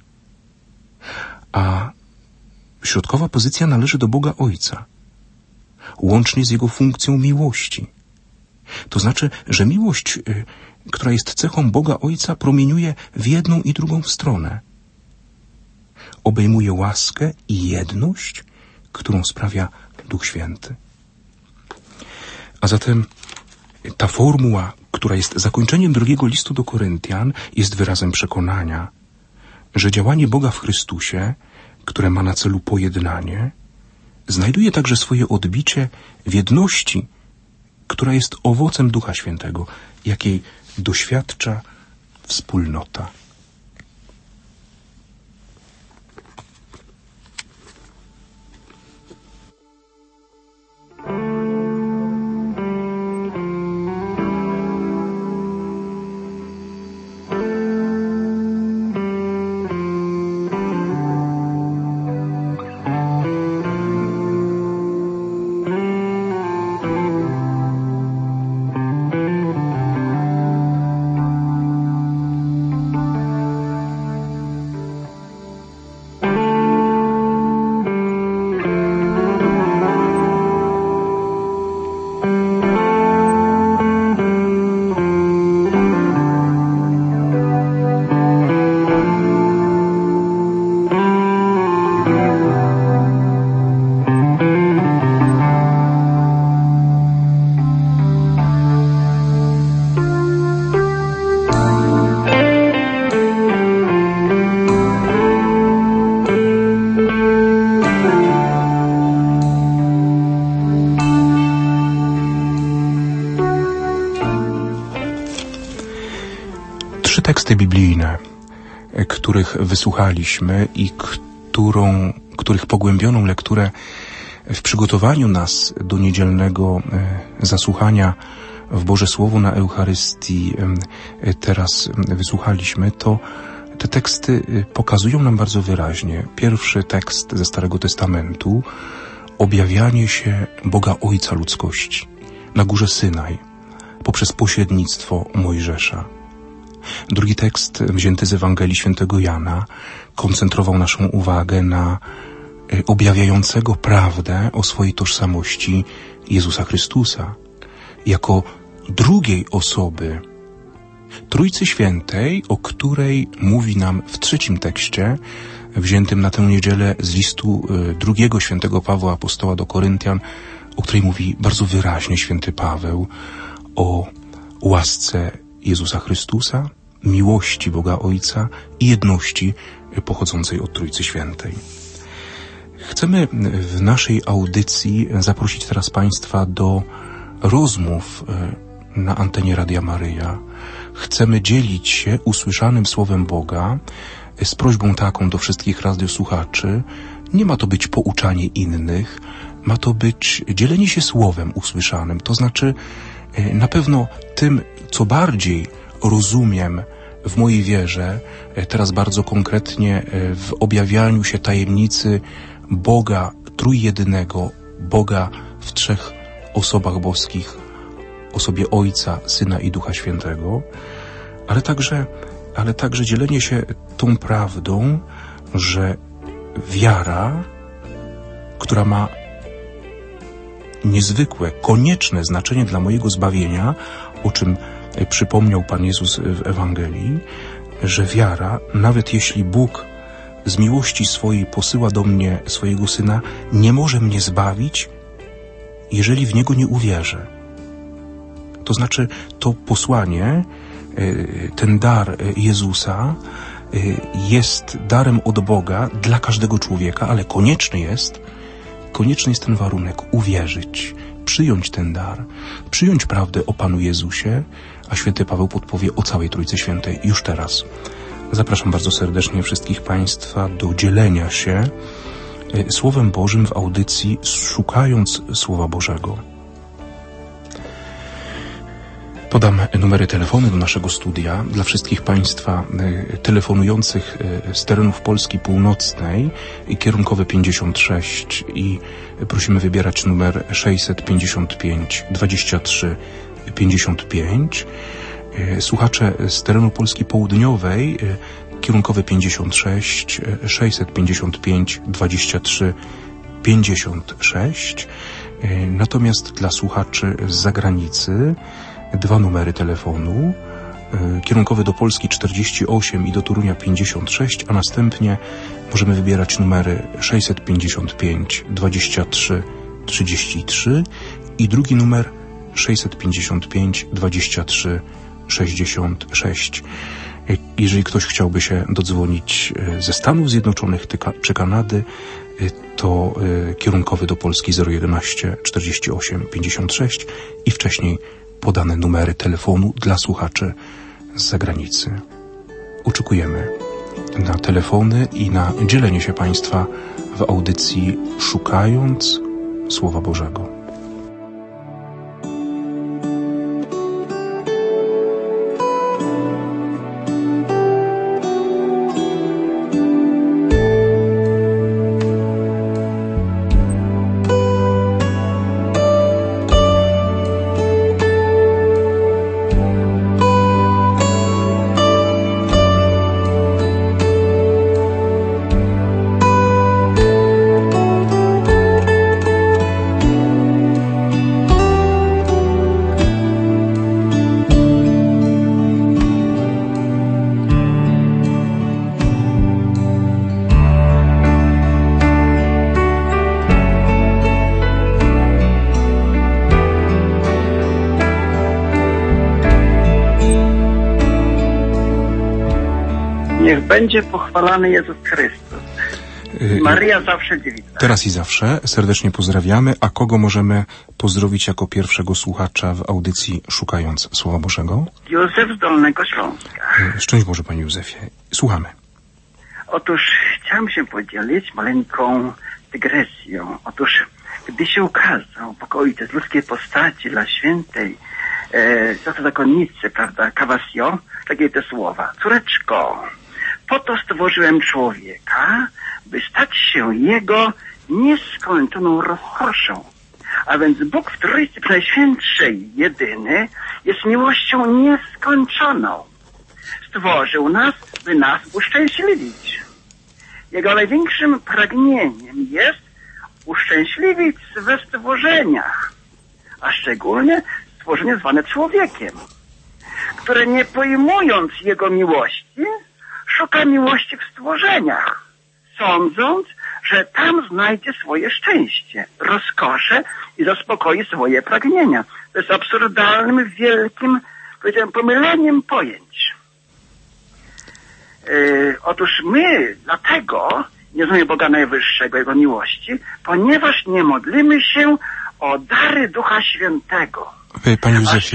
A środkowa pozycja należy do Boga Ojca, łącznie z Jego funkcją miłości. To znaczy, że miłość, która jest cechą Boga Ojca, promieniuje w jedną i drugą stronę. Obejmuje łaskę i jedność, którą sprawia Duch Święty. A zatem ta formuła, która jest zakończeniem drugiego listu do Koryntian, jest wyrazem przekonania, że działanie Boga w Chrystusie, które ma na celu pojednanie, znajduje także swoje odbicie w jedności, która jest owocem Ducha Świętego, jakiej doświadcza wspólnota. Teksty biblijne, których wysłuchaliśmy i których pogłębioną lekturę w przygotowaniu nas do niedzielnego zasłuchania w Boże Słowo na Eucharystii teraz wysłuchaliśmy, to te teksty pokazują nam bardzo wyraźnie. Pierwszy tekst ze Starego Testamentu, objawianie się Boga Ojca ludzkości na górze Synaj poprzez pośrednictwo Mojżesza. Drugi tekst, wzięty z Ewangelii Świętego Jana, koncentrował naszą uwagę na objawiającego prawdę o swojej tożsamości Jezusa Chrystusa, jako drugiej osoby Trójcy Świętej, o której mówi nam w trzecim tekście, wziętym na tę niedzielę z listu drugiego świętego Pawła Apostoła do Koryntian, o której mówi bardzo wyraźnie święty Paweł o łasce Jezusa Chrystusa, miłości Boga Ojca i jedności pochodzącej od Trójcy Świętej. Chcemy w naszej audycji zaprosić teraz Państwa do rozmów na antenie Radia Maryja. Chcemy dzielić się usłyszanym Słowem Boga z prośbą taką do wszystkich radiosłuchaczy. Nie ma to być pouczanie innych, ma to być dzielenie się Słowem usłyszanym. To znaczy na pewno tym, co bardziej rozumiem w mojej wierze, teraz bardzo konkretnie w objawianiu się tajemnicy Boga Trójjedynego, Boga w trzech osobach boskich, osobie Ojca, Syna i Ducha Świętego, ale także dzielenie się tą prawdą, że wiara, która ma niezwykłe, konieczne znaczenie dla mojego zbawienia, o czym przypomniał Pan Jezus w Ewangelii, że wiara, nawet jeśli Bóg z miłości swojej posyła do mnie swojego Syna, nie może mnie zbawić, jeżeli w Niego nie uwierzę. To znaczy, to posłanie, ten dar Jezusa jest darem od Boga dla każdego człowieka, ale konieczny jest ten warunek: uwierzyć, przyjąć ten dar, przyjąć prawdę o Panu Jezusie, a święty Paweł podpowie o całej Trójcy Świętej już teraz. Zapraszam bardzo serdecznie wszystkich Państwa do dzielenia się Słowem Bożym w audycji Szukając Słowa Bożego. Podam numery telefonu do naszego studia dla wszystkich Państwa telefonujących z terenów Polski Północnej, kierunkowe 56, i prosimy wybierać numer 655 23 55. Słuchacze z terenu Polski Południowej, kierunkowe 56 655 23 56. Natomiast dla słuchaczy z zagranicy dwa numery telefonu, kierunkowy do Polski 48 i do Torunia 56, a następnie możemy wybierać numery 655 23 33 i drugi numer 655 23 66. Jeżeli ktoś chciałby się dodzwonić ze Stanów Zjednoczonych czy Kanady, to kierunkowy do Polski 011 48 56 i wcześniej podane numery telefonu dla słuchaczy z zagranicy. Oczekujemy na telefony i na dzielenie się Państwa w audycji Szukając Słowa Bożego. Niech będzie pochwalany Jezus Chrystus. Maryja zawsze dziewica. Teraz i zawsze serdecznie pozdrawiamy. A kogo możemy pozdrowić jako pierwszego słuchacza w audycji Szukając Słowa Bożego? Józef z Dolnego Śląska. Szczęść Boże, Panie Józefie. Słuchamy. Otóż chciałem się podzielić maleńką dygresją. Otóż gdy się ukazał Bóg Ojciec ludzkiej postaci dla świętej zakonnicy, prawda, Cavassio, takie te słowa: córeczko, po to stworzyłem człowieka, by stać się jego nieskończoną rozkoszą. A więc Bóg w Trójcy Przenajświętszej jedyny jest miłością nieskończoną. Stworzył nas, by nas uszczęśliwić. Jego największym pragnieniem jest uszczęśliwić we stworzeniach, a szczególnie stworzenie zwane człowiekiem, które nie pojmując Jego miłości, szuka miłości w stworzeniach, sądząc, że tam znajdzie swoje szczęście, rozkosze i zaspokoi swoje pragnienia. To jest absurdalnym, wielkim, powiedziałem, pomyleniem pojęć. Otóż my dlatego nie znamy Boga Najwyższego, Jego miłości, ponieważ nie modlimy się o dary Ducha Świętego. Panie Józefie,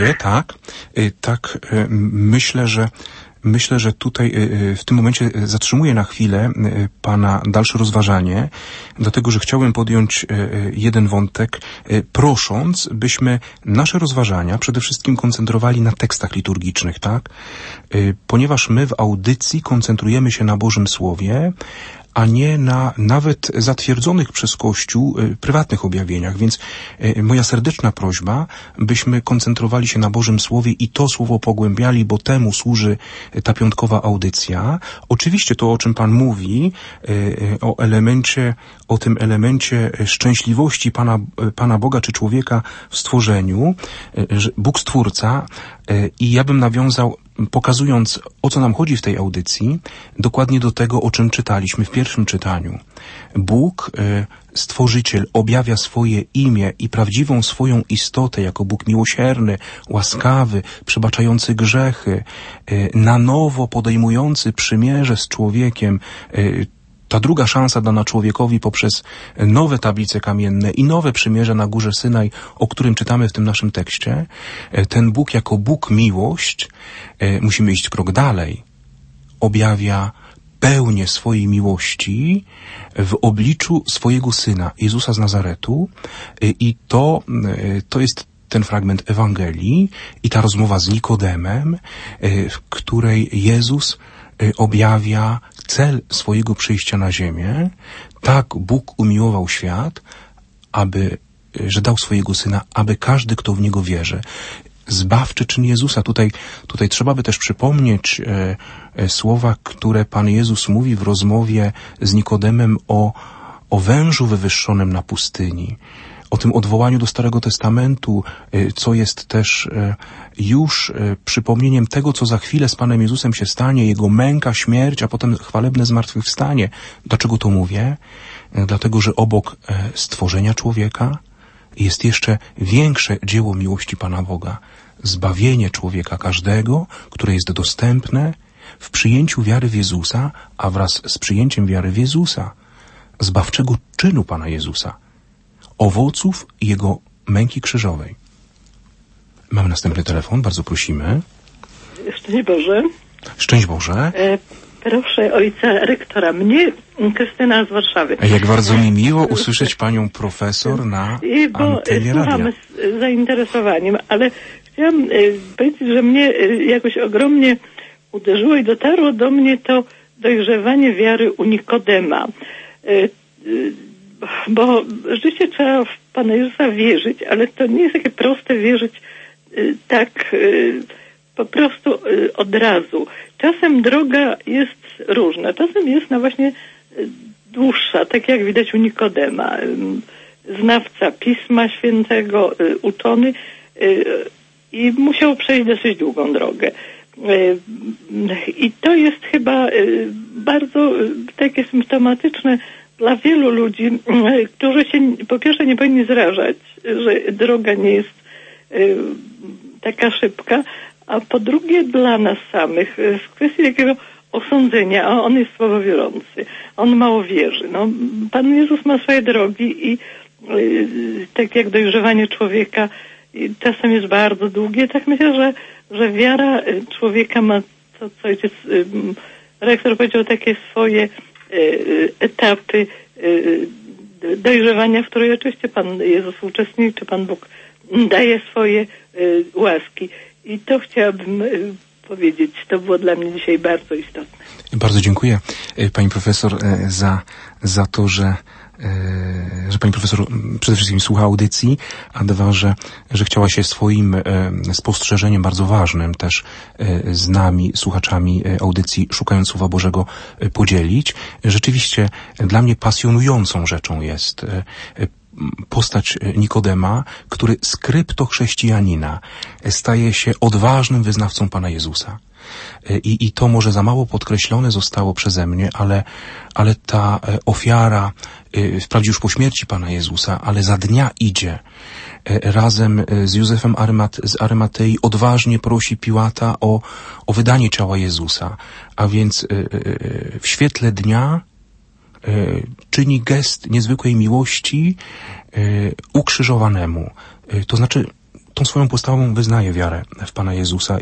Myślę, że tutaj w tym momencie zatrzymuję na chwilę Pana dalsze rozważanie, dlatego że chciałbym podjąć jeden wątek, prosząc, byśmy nasze rozważania przede wszystkim koncentrowali na tekstach liturgicznych, tak? Ponieważ my w audycji koncentrujemy się na Bożym Słowie, a nie na nawet zatwierdzonych przez Kościół prywatnych objawieniach. Więc moja serdeczna prośba, byśmy koncentrowali się na Bożym Słowie i to Słowo pogłębiali, bo temu służy ta piątkowa audycja. Oczywiście to, o czym Pan mówi, o tym elemencie szczęśliwości Pana Boga czy człowieka w stworzeniu, Bóg Stwórca, i ja bym nawiązał pokazując, o co nam chodzi w tej audycji, dokładnie do tego, o czym czytaliśmy w pierwszym czytaniu. Bóg, Stworzyciel, objawia swoje imię i prawdziwą swoją istotę jako Bóg miłosierny, łaskawy, przebaczający grzechy, na nowo podejmujący przymierze z człowiekiem. Ta druga szansa dana człowiekowi poprzez nowe tablice kamienne i nowe przymierze na górze Synaj, o którym czytamy w tym naszym tekście. Ten Bóg jako Bóg miłość, musimy iść krok dalej, objawia pełnię swojej miłości w obliczu swojego Syna, Jezusa z Nazaretu, i to jest ten fragment Ewangelii i ta rozmowa z Nikodemem, w której Jezus objawia cel swojego przyjścia na ziemię. Tak Bóg umiłował świat, że dał swojego Syna, aby każdy, kto w Niego wierzy. Zbawczy czyn Jezusa. Tutaj trzeba by też przypomnieć słowa, które Pan Jezus mówi w rozmowie z Nikodemem o wężu wywyższonym na pustyni. O tym odwołaniu do Starego Testamentu, co jest też już przypomnieniem tego, co za chwilę z Panem Jezusem się stanie, Jego męka, śmierć, a potem chwalebne zmartwychwstanie. Dlaczego to mówię? Dlatego, że obok stworzenia człowieka jest jeszcze większe dzieło miłości Pana Boga. Zbawienie człowieka każdego, które jest dostępne w przyjęciu wiary w Jezusa, a wraz z przyjęciem wiary w Jezusa, zbawczego czynu Pana Jezusa, owoców Jego męki krzyżowej. Mamy następny telefon, bardzo prosimy. Szczęść Boże. Szczęść Boże. Proszę ojca rektora, mnie Krystyna z Warszawy. Jak bardzo mi miło usłyszeć panią profesor na antenie radia. Słuchamy z zainteresowaniem, ale chciałam powiedzieć, że mnie jakoś ogromnie uderzyło i dotarło do mnie to dojrzewanie wiary u Nikodema. Bo rzeczywiście trzeba w Pana Jezusa wierzyć, ale to nie jest takie proste wierzyć tak po prostu od razu. Czasem droga jest różna, czasem jest właśnie dłuższa, tak jak widać u Nikodema. Znawca Pisma Świętego, uczony i musiał przejść dosyć długą drogę. I to jest chyba bardzo takie symptomatyczne dla wielu ludzi, którzy się po pierwsze nie powinni zrażać, że droga nie jest taka szybka, a po drugie dla nas samych w kwestii takiego osądzenia, a on jest słabowierzący, on mało wierzy. No, Pan Jezus ma swoje drogi i tak jak dojrzewanie człowieka czasem jest bardzo długie, tak myślę, że wiara człowieka ma, co ojciec rektor powiedział, takie swoje etapy dojrzewania, w której oczywiście Pan Jezus uczestniczy, Pan Bóg daje swoje łaski. I to chciałabym powiedzieć. To było dla mnie dzisiaj bardzo istotne. Bardzo dziękuję pani profesor za to, że pani profesor przede wszystkim słucha audycji, a dwa, że chciała się swoim spostrzeżeniem bardzo ważnym też z nami, słuchaczami audycji Szukając Słowa Bożego podzielić. Rzeczywiście dla mnie pasjonującą rzeczą jest postać Nikodema, który z kryptochrześcijanina staje się odważnym wyznawcą Pana Jezusa. I to może za mało podkreślone zostało przeze mnie, ale ta ofiara, wprawdzie już po śmierci Pana Jezusa, ale za dnia idzie, razem z Józefem z Arymatei odważnie prosi Piłata o wydanie ciała Jezusa. A więc w świetle dnia czyni gest niezwykłej miłości ukrzyżowanemu. To znaczy, tą swoją postawą wyznaje wiarę w Pana Jezusa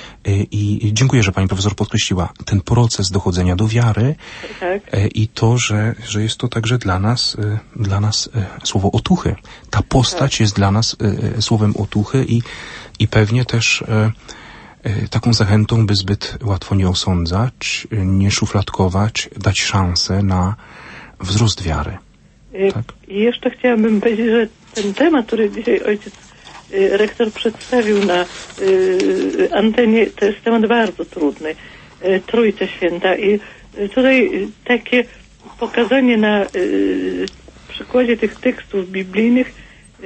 i dziękuję, że pani profesor podkreśliła ten proces dochodzenia do wiary, tak. I to, że jest to także dla nas słowo otuchy. Ta postać tak. Jest dla nas słowem otuchy i pewnie też taką zachętą, by zbyt łatwo nie osądzać, nie szufladkować, dać szansę na wzrost wiary. Tak? I jeszcze chciałabym powiedzieć, że ten temat, który dzisiaj ojciec rektor przedstawił na antenie, to jest temat bardzo trudny. Trójca Święta. I tutaj takie pokazanie na przykładzie tych tekstów biblijnych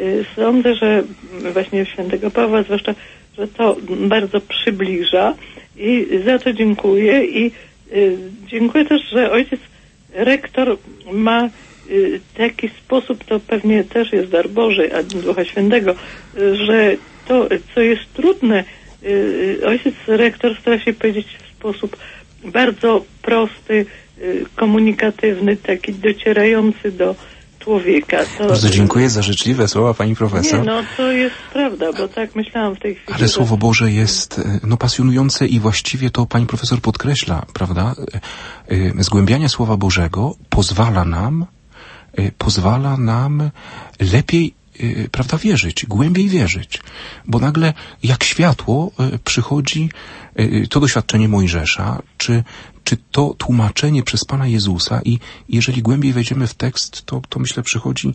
sądzę, że właśnie świętego Pawła zwłaszcza, że to bardzo przybliża I za to dziękuję i dziękuję też, że ojciec rektor ma taki sposób, to pewnie też jest dar Boży, a Ducha Świętego, że to, co jest trudne, ojciec rektor stara się powiedzieć w sposób bardzo prosty, komunikatywny, taki docierający do człowieka. To, bardzo dziękuję za życzliwe słowa, pani profesor. Nie, no to jest prawda, bo tak myślałam w tej chwili. Ale Słowo Boże jest pasjonujące i właściwie to pani profesor podkreśla, prawda? Zgłębianie Słowa Bożego pozwala nam lepiej, prawda, wierzyć, głębiej wierzyć. Bo nagle jak światło przychodzi to doświadczenie Mojżesza, czy to tłumaczenie przez Pana Jezusa i jeżeli głębiej wejdziemy w tekst, to myślę przychodzi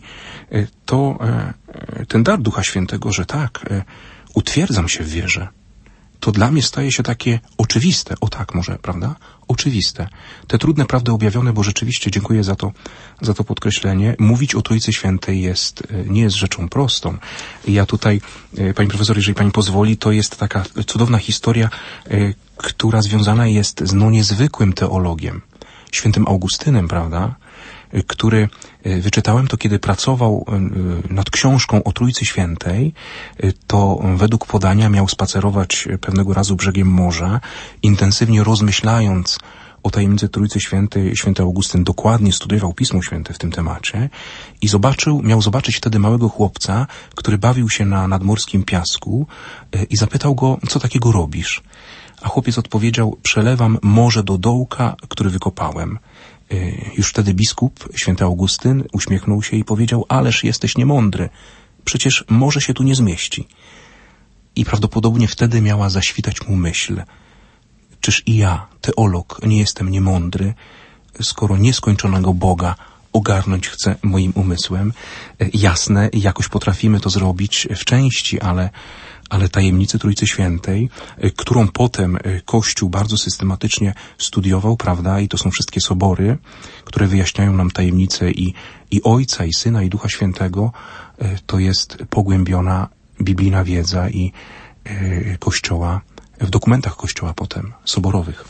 ten dar Ducha Świętego, że tak, utwierdzam się w wierze. To dla mnie staje się takie oczywiste. O tak może, prawda? Oczywiste. Te trudne prawdy objawione, bo rzeczywiście dziękuję za to podkreślenie. Mówić o Trójcy Świętej nie jest rzeczą prostą. Ja tutaj, pani profesor, jeżeli pani pozwoli, to jest taka cudowna historia, która związana jest z niezwykłym teologiem, świętym Augustynem, prawda? Który wyczytałem to, kiedy pracował nad książką o Trójcy Świętej, to według podania miał spacerować pewnego razu brzegiem morza, intensywnie rozmyślając o tajemnicy Trójcy Świętej. Święty Augustyn dokładnie studiował Pismo Święte w tym temacie i miał zobaczyć wtedy małego chłopca, który bawił się na nadmorskim piasku i zapytał go, co takiego robisz? A chłopiec odpowiedział, przelewam morze do dołka, który wykopałem. Już wtedy biskup, święty Augustyn, uśmiechnął się i powiedział, ależ jesteś niemądry, przecież morze się tu nie zmieści. I prawdopodobnie wtedy miała zaświtać mu myśl, czyż i ja, teolog, nie jestem niemądry, skoro nieskończonego Boga ogarnąć chcę moim umysłem. Jasne, jakoś potrafimy to zrobić w części, ale tajemnicy Trójcy Świętej, którą potem Kościół bardzo systematycznie studiował, prawda, i to są wszystkie sobory, które wyjaśniają nam tajemnice i Ojca, i Syna, i Ducha Świętego, to jest pogłębiona biblijna wiedza i Kościoła, w dokumentach Kościoła potem, soborowych.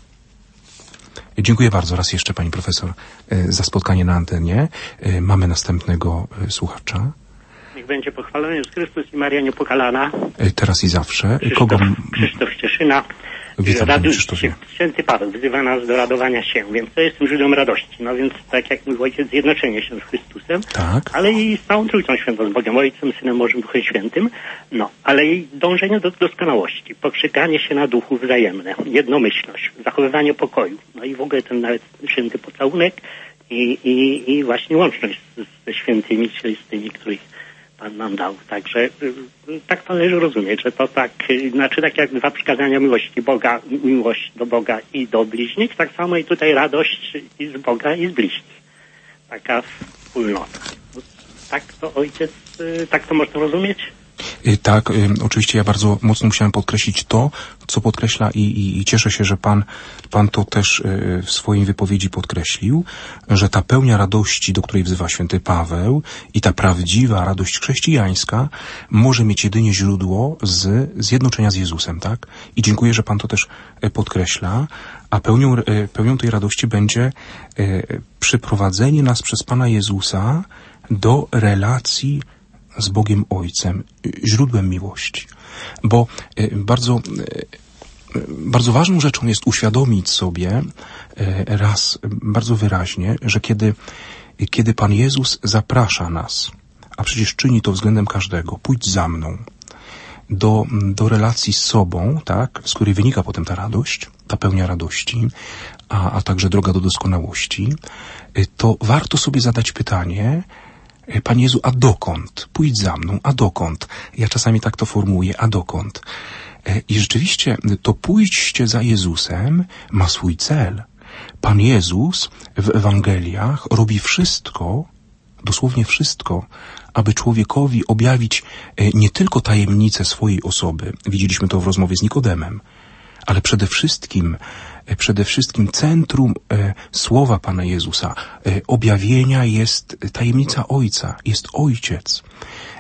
Dziękuję bardzo raz jeszcze, pani profesor, za spotkanie na antenie. Mamy następnego słuchacza. Niech będzie pochwalony Jezus Chrystus i Maria Niepokalana. Teraz i zawsze. Krzysztof Cieszyna. Witam, panie Krzysztofie. Święty Paweł wzywa nas do radowania się, więc to jestem Żydem radości. No więc tak jak mówił ojciec, zjednoczenie się z Chrystusem, tak, ale i z całą Trójcą Świętą, z Bogiem Ojcem, Synem Bożym, Duchem Świętym, ale i dążenie do doskonałości, pokrzykanie się na duchu wzajemne, jednomyślność, zachowywanie pokoju, no i w ogóle ten nawet święty pocałunek i właśnie łączność ze świętymi, czyli z tymi, których Pan nam dał. Także tak to należy rozumieć, że to tak jak dwa przykazania miłości Boga, miłość do Boga i do bliźnich, tak samo i tutaj radość i z Boga i z bliźnich. Taka wspólnota. Tak to ojciec, tak to można rozumieć? Tak, oczywiście ja bardzo mocno musiałem podkreślić to, co podkreśla i cieszę się, że Pan to też w swojej wypowiedzi podkreślił, że ta pełnia radości, do której wzywa święty Paweł i ta prawdziwa radość chrześcijańska może mieć jedynie źródło z zjednoczenia z Jezusem, tak? I dziękuję, że Pan to też podkreśla, a pełnią tej radości będzie przyprowadzenie nas przez Pana Jezusa do relacji z Bogiem Ojcem, źródłem miłości. Bo bardzo ważną rzeczą jest uświadomić sobie raz bardzo wyraźnie, że kiedy Pan Jezus zaprasza nas, a przecież czyni to względem każdego, pójdź za mną, do relacji z sobą, tak, z której wynika potem ta radość, ta pełnia radości, a także droga do doskonałości, to warto sobie zadać pytanie, Panie Jezu, a dokąd? Pójdź za mną, a dokąd? Ja czasami tak to formułuję, a dokąd? I rzeczywiście to pójście za Jezusem ma swój cel. Pan Jezus w Ewangeliach robi wszystko, dosłownie wszystko, aby człowiekowi objawić nie tylko tajemnicę swojej osoby. Widzieliśmy to w rozmowie z Nikodemem, ale przede wszystkim centrum słowa Pana Jezusa, objawienia jest tajemnica Ojca, jest Ojciec.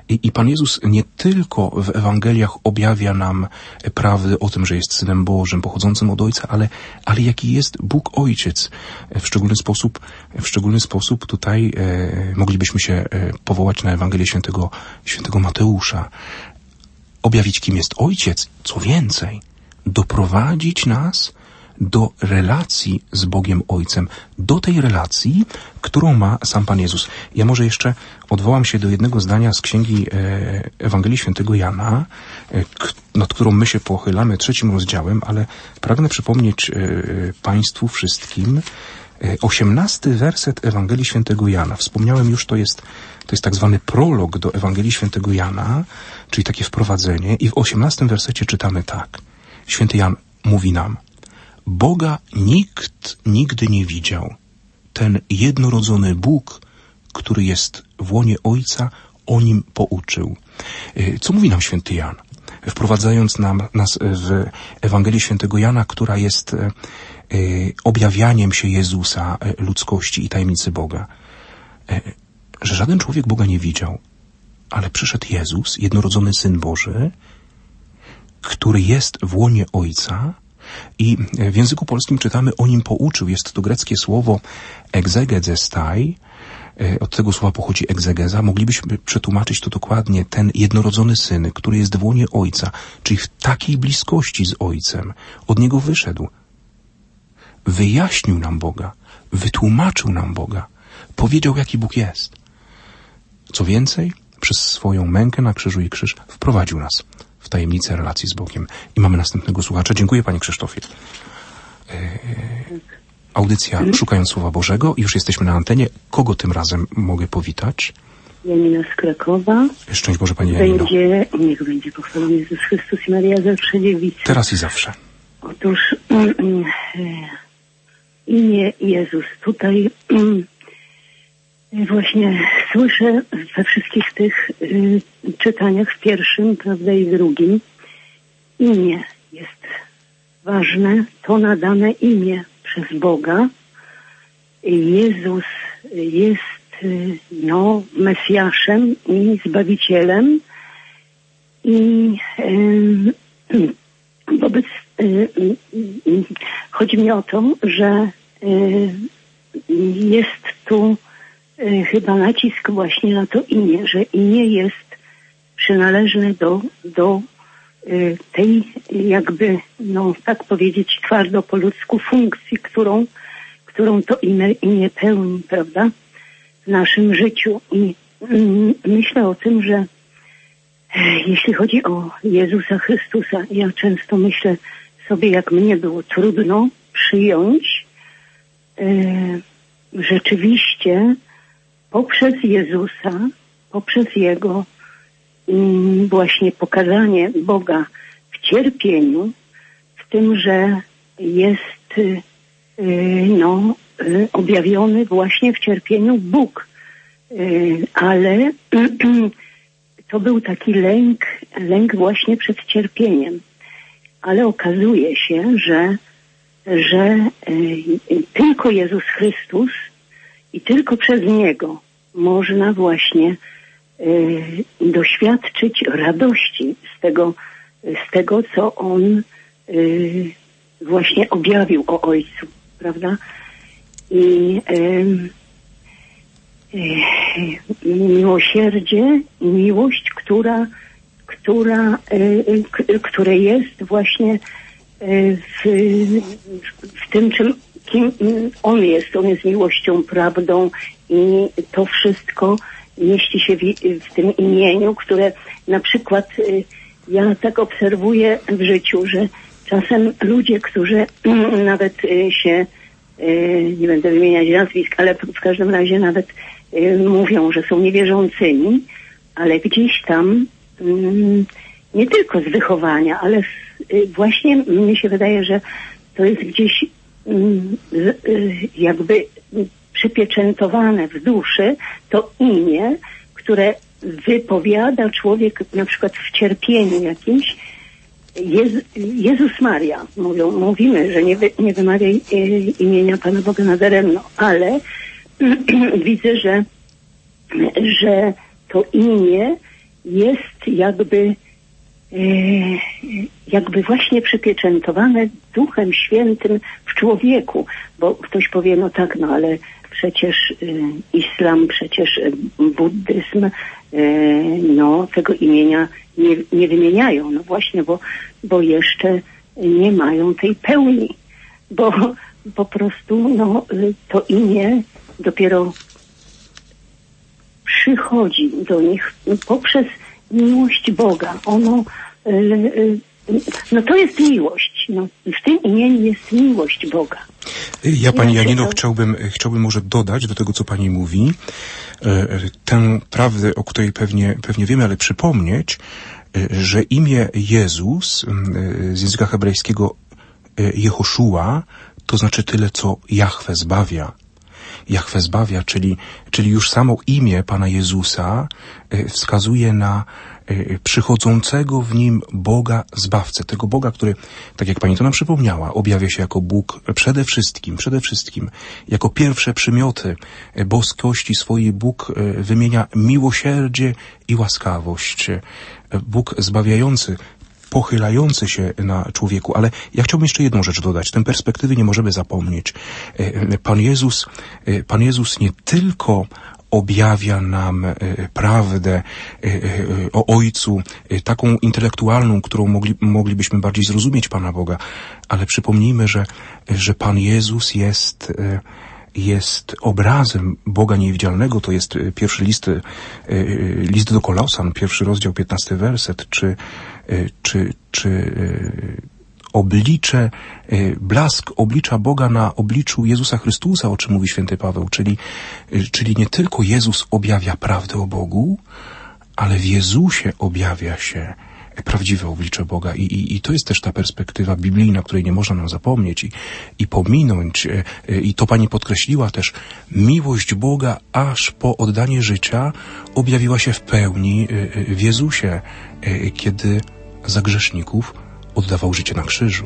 I Pan Jezus nie tylko w Ewangeliach objawia nam prawdy o tym, że jest Synem Bożym, pochodzącym od Ojca, ale jaki jest Bóg Ojciec. W szczególny sposób tutaj moglibyśmy się powołać na Ewangelię świętego Mateusza. Objawić, kim jest Ojciec, co więcej, doprowadzić nas do relacji z Bogiem Ojcem, do tej relacji, którą ma sam Pan Jezus. Ja może jeszcze odwołam się do jednego zdania z księgi Ewangelii Świętego Jana, nad którą my się pochylamy 3 rozdziałem, ale pragnę przypomnieć Państwu wszystkim 18 werset Ewangelii Świętego Jana. Wspomniałem już, to jest tak zwany prolog do Ewangelii Świętego Jana, czyli takie wprowadzenie, i w 18 wersecie czytamy tak. Święty Jan mówi nam: Boga nikt nigdy nie widział. Ten jednorodzony Bóg, który jest w łonie Ojca, o nim pouczył. Co mówi nam święty Jan? Wprowadzając nas w Ewangelię Świętego Jana, która jest objawianiem się Jezusa, ludzkości i tajemnicy Boga. Że żaden człowiek Boga nie widział, ale przyszedł Jezus, jednorodzony Syn Boży, który jest w łonie Ojca, i w języku polskim czytamy: o nim pouczył. Jest to greckie słowo egzegezestai. Od tego słowa pochodzi egzegeza. Moglibyśmy przetłumaczyć to dokładnie: ten jednorodzony Syn, który jest w łonie Ojca, czyli w takiej bliskości z Ojcem. Od Niego wyszedł. Wyjaśnił nam Boga, wytłumaczył nam Boga, powiedział, jaki Bóg jest. Co więcej, przez swoją mękę na krzyżu i krzyż wprowadził nas w tajemnicę relacji z Bogiem. I mamy następnego słuchacza. Dziękuję, Panie Krzysztofie. Audycja Szukając Słowa Bożego. Już jesteśmy na antenie. Kogo tym razem mogę powitać? Janina z Krakowa. Szczęść Boże, Pani Janino. Niech będzie pochwalony Jezus Chrystus i Maria zawsze dziewica. Teraz i zawsze. Otóż imię Jezus tutaj właśnie słyszę we wszystkich tych czytaniach, w pierwszym, prawda, i drugim. Imię jest ważne, to nadane imię przez Boga. Jezus jest Mesjaszem i Zbawicielem i wobec chodzi mi o to, że jest tu chyba nacisk właśnie na to imię, że imię jest przynależne do tej, jakby, tak powiedzieć twardo po ludzku, funkcji, którą to imię pełni, prawda, w naszym życiu. I myślę o tym, że jeśli chodzi o Jezusa Chrystusa, ja często myślę sobie, jak mnie było trudno przyjąć rzeczywiście poprzez Jezusa, poprzez Jego właśnie pokazanie Boga w cierpieniu, w tym, że jest objawiony właśnie w cierpieniu Bóg. Ale to był taki lęk właśnie przed cierpieniem. Ale okazuje się, że tylko Jezus Chrystus i tylko przez Niego można właśnie doświadczyć radości z tego, co On właśnie objawił o Ojcu, prawda? I miłosierdzie, miłość, które jest właśnie w tym, kim On jest. On jest miłością, prawdą i to wszystko mieści się w tym imieniu, które na przykład ja tak obserwuję w życiu, że czasem ludzie, którzy nawet się, nie będę wymieniać nazwisk, ale w każdym razie nawet mówią, że są niewierzącymi, ale gdzieś tam nie tylko z wychowania, ale właśnie mnie się wydaje, że to jest gdzieś jakby przypieczętowane w duszy to imię, które wypowiada człowiek na przykład w cierpieniu jakimś. Jezus Maria. Mówimy, że nie wymawiaj imienia Pana Boga nadaremno, ale widzę, że to imię jest jakby właśnie przypieczętowane Duchem Świętym w człowieku, bo ktoś powie, no tak, no ale przecież islam, przecież buddyzm, no tego imienia nie wymieniają. No właśnie, bo jeszcze nie mają tej pełni, bo po prostu no, to imię dopiero przychodzi do nich poprzez miłość Boga. Ono, no to jest miłość. No, w tym imieniu jest miłość Boga. Ja, pani Janino, chciałbym może dodać do tego, co pani mówi, tę prawdę, o której pewnie wiemy, ale przypomnieć, że imię Jezus z języka hebrajskiego Jehoszua to znaczy tyle, co Jahwe zbawia. Jahwe zbawia, czyli już samo imię Pana Jezusa wskazuje na przychodzącego w nim Boga Zbawcę. Tego Boga, który, tak jak pani to nam przypomniała, objawia się jako Bóg przede wszystkim, jako pierwsze przymioty boskości swojej Bóg wymienia miłosierdzie i łaskawość. Bóg zbawiający, pochylający się na człowieku. Ale ja chciałbym jeszcze jedną rzecz dodać. Tę perspektywy nie możemy zapomnieć. Pan Jezus nie tylko objawia nam prawdę o Ojcu, taką intelektualną, którą moglibyśmy bardziej zrozumieć Pana Boga, ale przypomnijmy, że Pan Jezus jest obrazem Boga niewidzialnego. To jest pierwszy list do Kolosan, 1 rozdział, 15 werset, czy oblicze, blask oblicza Boga na obliczu Jezusa Chrystusa, o czym mówi święty Paweł, czyli nie tylko Jezus objawia prawdę o Bogu, ale w Jezusie objawia się prawdziwe oblicze Boga i to jest też ta perspektywa biblijna, której nie można nam zapomnieć i pominąć. I to pani podkreśliła też. Miłość Boga aż po oddanie życia objawiła się w pełni w Jezusie, kiedy za grzeszników oddawał życie na krzyżu.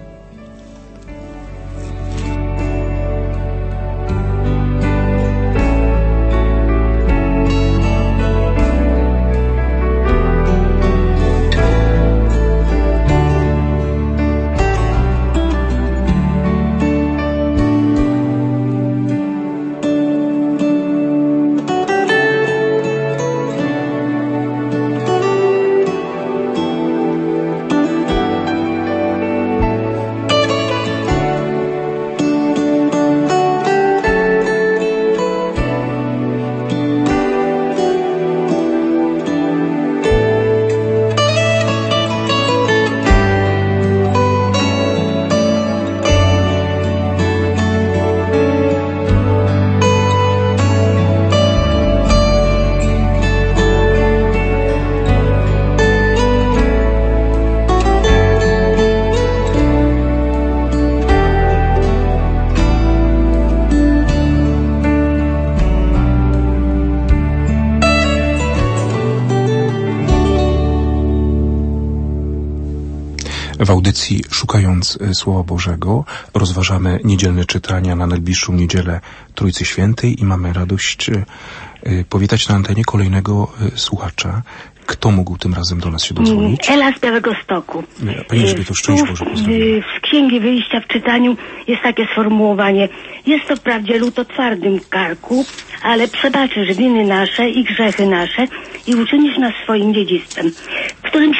W audycji Szukając Słowa Bożego rozważamy niedzielne czytania na najbliższą niedzielę Trójcy Świętej i mamy radość powitać na antenie kolejnego słuchacza. Kto mógł tym razem do nas się dodzwonić? Ela z Białegostoku. Pani Elżbieto, szczęść Boże, pozdrawiam. W Księgi Wyjścia w czytaniu jest takie sformułowanie: jest to wprawdzie lud o twardym karku, ale przebaczysz winy nasze i grzechy nasze i uczynisz nas swoim dziedzictwem. W którymś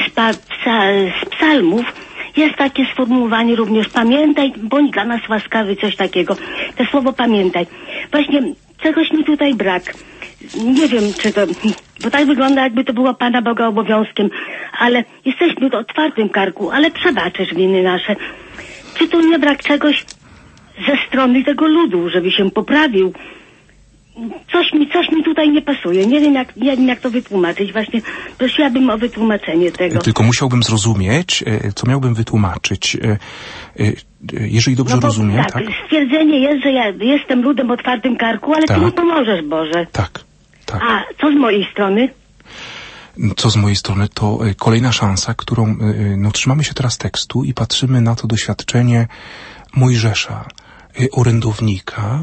z psalmów jest takie sformułowanie również: pamiętaj, bądź dla nas łaskawy, coś takiego. To słowo pamiętaj. Właśnie czegoś mi tutaj brak. Nie wiem, czy to, bo tak wygląda, jakby to było Pana Boga obowiązkiem, ale jesteśmy o twardym karku, ale przebaczysz winy nasze. Czy tu nie brak czegoś ze strony tego ludu, żeby się poprawił? Coś mi tutaj nie pasuje. Nie wiem, jak to wytłumaczyć. Właśnie prosiłabym o wytłumaczenie tego. Tylko musiałbym zrozumieć, co miałbym wytłumaczyć. Jeżeli dobrze rozumiem, tak? Stwierdzenie jest, że ja jestem ludem o twardym karku, ale Ty mi pomożesz, Boże. Tak. A co z mojej strony? Co z mojej strony to kolejna szansa, którą trzymamy się teraz tekstu i patrzymy na to doświadczenie Mojżesza, orędownika,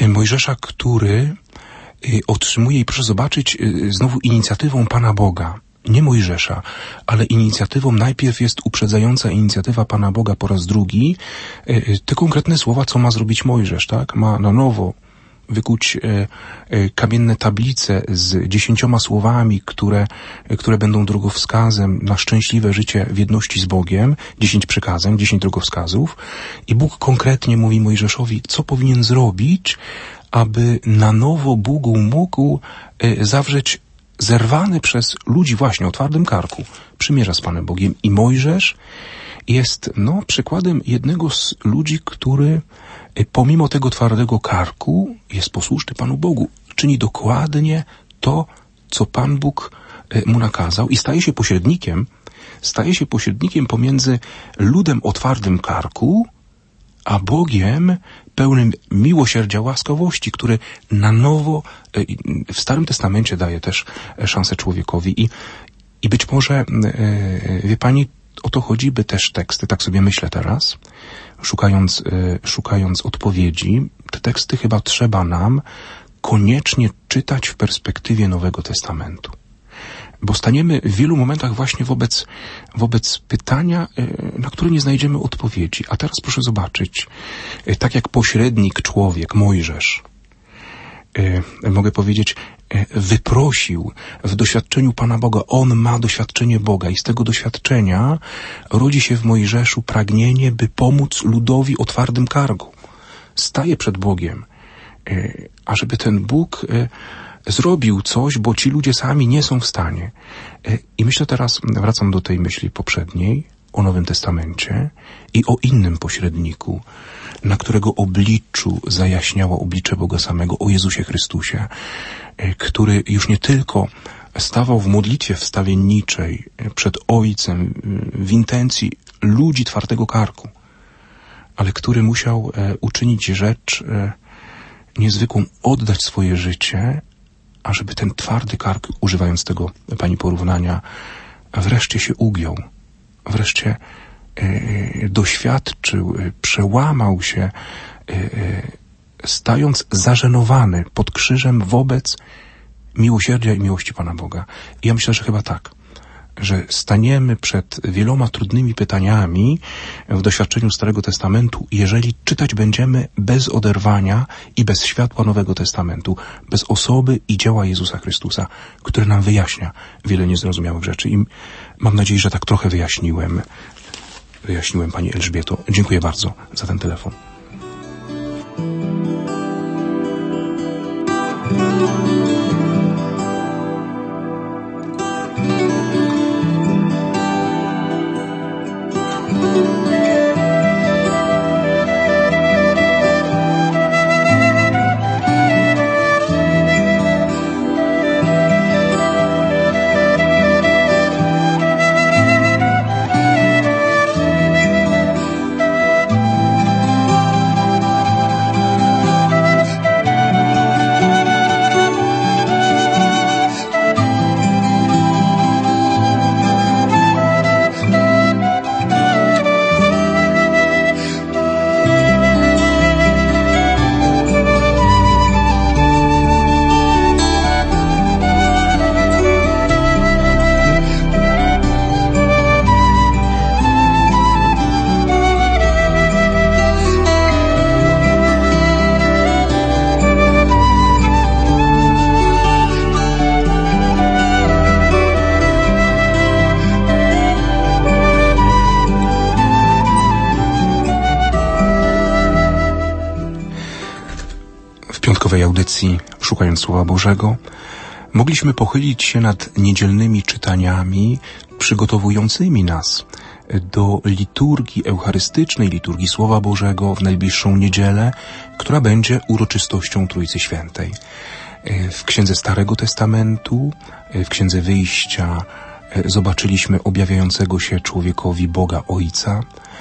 Mojżesza, który otrzymuje, i proszę zobaczyć, znowu inicjatywą Pana Boga. nie Mojżesza, ale inicjatywą najpierw jest uprzedzająca inicjatywa Pana Boga po raz drugi. Te konkretne słowa, co ma zrobić Mojżesz, tak? Ma na nowo wykuć kamienne tablice z 10 słowami, które będą drogowskazem na szczęśliwe życie w jedności z Bogiem, 10 przykazań, 10 drogowskazów. I Bóg konkretnie mówi Mojżeszowi, co powinien zrobić, aby na nowo Bóg mógł zawrzeć zerwany przez ludzi właśnie o twardym karku przymierza z Panem Bogiem. I Mojżesz jest przykładem jednego z ludzi, który pomimo tego twardego karku jest posłuszny Panu Bogu. Czyni dokładnie to, co Pan Bóg mu nakazał i staje się pośrednikiem pomiędzy ludem o twardym karku, a Bogiem pełnym miłosierdzia, łaskawości, który na nowo w Starym Testamencie daje też szansę człowiekowi. I być może, wie Pani, o to chodzi, by też teksty, tak sobie myślę teraz, szukając odpowiedzi, te teksty chyba trzeba nam koniecznie czytać w perspektywie Nowego Testamentu. Bo staniemy w wielu momentach właśnie wobec pytania, na które nie znajdziemy odpowiedzi. A teraz proszę zobaczyć, tak jak pośrednik człowiek, Mojżesz, mogę powiedzieć, wyprosił w doświadczeniu Pana Boga. On ma doświadczenie Boga i z tego doświadczenia rodzi się w Mojżeszu pragnienie, by pomóc ludowi o twardym karku. Staje przed Bogiem, ażeby ten Bóg zrobił coś, bo ci ludzie sami nie są w stanie. I myślę teraz, wracam do tej myśli poprzedniej, o Nowym Testamencie i o innym pośredniku, na którego obliczu zajaśniało oblicze Boga samego, o Jezusie Chrystusie, który już nie tylko stawał w modlitwie wstawienniczej przed Ojcem w intencji ludzi twardego karku, ale który musiał uczynić rzecz niezwykłą, oddać swoje życie, ażeby ten twardy kark, używając tego Pani porównania, wreszcie się ugiął, wreszcie doświadczył, przełamał się, stając zażenowany pod krzyżem wobec miłosierdzia i miłości Pana Boga. I ja myślę, że chyba tak, że staniemy przed wieloma trudnymi pytaniami w doświadczeniu Starego Testamentu, jeżeli czytać będziemy bez oderwania i bez światła Nowego Testamentu, bez osoby i dzieła Jezusa Chrystusa, który nam wyjaśnia wiele niezrozumiałych rzeczy. I mam nadzieję, że tak trochę wyjaśniłem Pani Elżbieto. Dziękuję bardzo za ten telefon. Audycji Szukając Słowa Bożego mogliśmy pochylić się nad niedzielnymi czytaniami przygotowującymi nas do liturgii eucharystycznej, liturgii Słowa Bożego w najbliższą niedzielę, która będzie uroczystością Trójcy Świętej. W Księdze Starego Testamentu, w Księdze Wyjścia zobaczyliśmy objawiającego się człowiekowi Boga Ojca.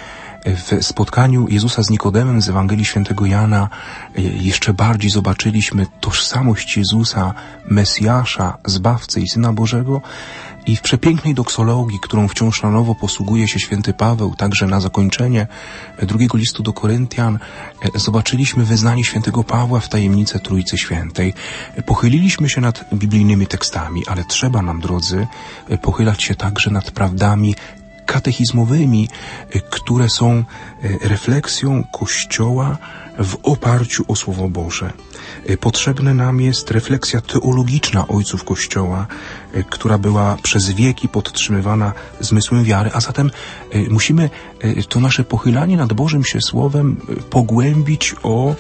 W spotkaniu Jezusa z Nikodemem z Ewangelii Świętego Jana jeszcze bardziej zobaczyliśmy tożsamość Jezusa, Mesjasza, Zbawcy i Syna Bożego. I w przepięknej doksologii, którą wciąż na nowo posługuje się święty Paweł, także na zakończenie drugiego listu do Koryntian, zobaczyliśmy wyznanie świętego Pawła w tajemnicę Trójcy Świętej. Pochyliliśmy się nad biblijnymi tekstami, ale trzeba nam, drodzy, pochylać się także nad prawdami katechizmowymi, które są refleksją Kościoła w oparciu o Słowo Boże. Potrzebna nam jest refleksja teologiczna ojców Kościoła, która była przez wieki podtrzymywana zmysłem wiary, a zatem musimy to nasze pochylanie nad Bożym się Słowem pogłębić o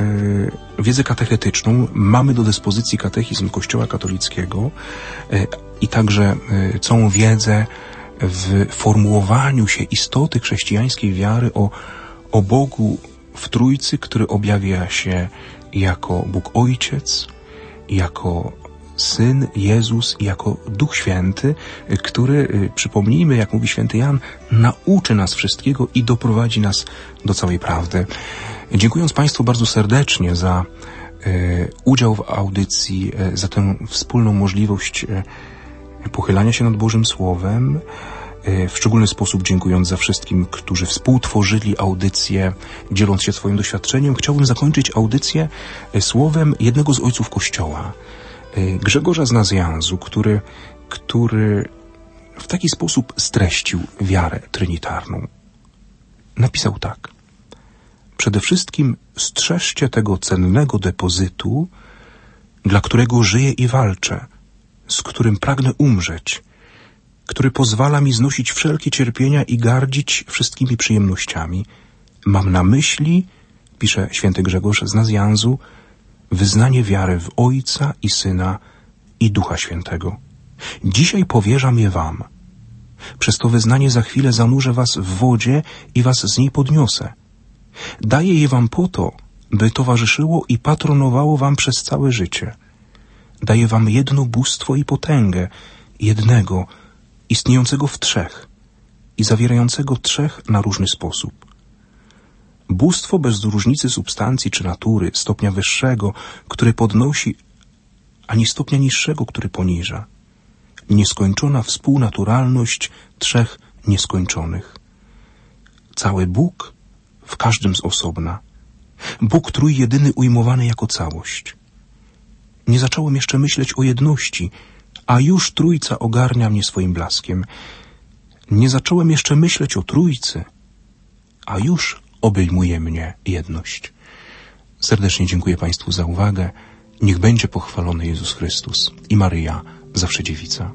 wiedzę katechetyczną. Mamy do dyspozycji katechizm Kościoła katolickiego i także całą wiedzę w formułowaniu się istoty chrześcijańskiej wiary o Bogu w Trójcy, który objawia się jako Bóg Ojciec, jako Syn Jezus, jako Duch Święty, który, przypomnijmy, jak mówi święty Jan, nauczy nas wszystkiego i doprowadzi nas do całej prawdy. Dziękując Państwu bardzo serdecznie za udział w audycji, za tę wspólną możliwość pochylania się nad Bożym Słowem, w szczególny sposób dziękując za wszystkim, którzy współtworzyli audycję, dzieląc się swoim doświadczeniem, chciałbym zakończyć audycję słowem jednego z ojców Kościoła, Grzegorza z Nazjanzu, który w taki sposób streścił wiarę trinitarną. Napisał tak: przede wszystkim strzeżcie tego cennego depozytu, dla którego żyję i walczę, z którym pragnę umrzeć, który pozwala mi znosić wszelkie cierpienia i gardzić wszystkimi przyjemnościami. Mam na myśli, pisze święty Grzegorz z Nazjanzu, wyznanie wiary w Ojca i Syna i Ducha Świętego. Dzisiaj powierzam je wam. Przez to wyznanie za chwilę zanurzę was w wodzie i was z niej podniosę. Daję je wam po to, by towarzyszyło i patronowało wam przez całe życie. Daję wam jedno bóstwo i potęgę, jednego, istniejącego w trzech i zawierającego trzech na różny sposób. Bóstwo bez różnicy substancji czy natury, stopnia wyższego, który podnosi, ani stopnia niższego, który poniża. Nieskończona współnaturalność trzech nieskończonych. Cały Bóg w każdym z osobna. Bóg trójjedyny ujmowany jako całość. Nie zacząłem jeszcze myśleć o jedności, a już Trójca ogarnia mnie swoim blaskiem. Nie zacząłem jeszcze myśleć o Trójcy, a już obejmuje mnie jedność. Serdecznie dziękuję Państwu za uwagę. Niech będzie pochwalony Jezus Chrystus i Maryja, zawsze dziewica.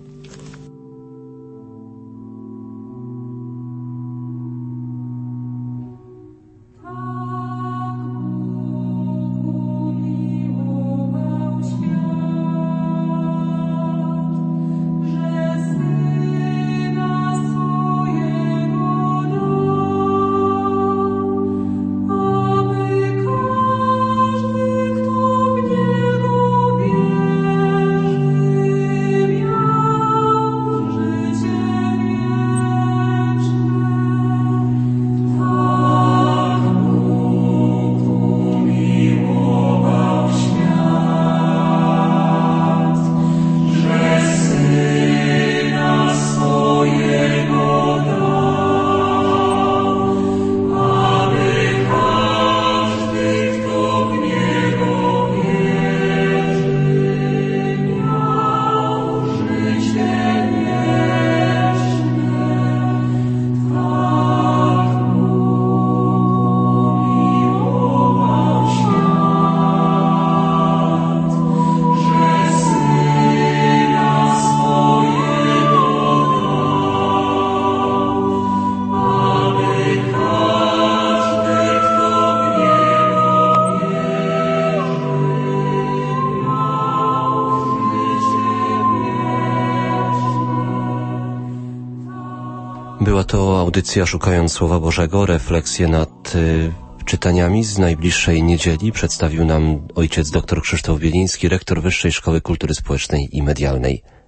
Była to audycja Szukając Słowa Bożego, refleksje nad czytaniami z najbliższej niedzieli. Przedstawił nam ojciec dr Krzysztof Bieliński, rektor Wyższej Szkoły Kultury Społecznej i Medialnej.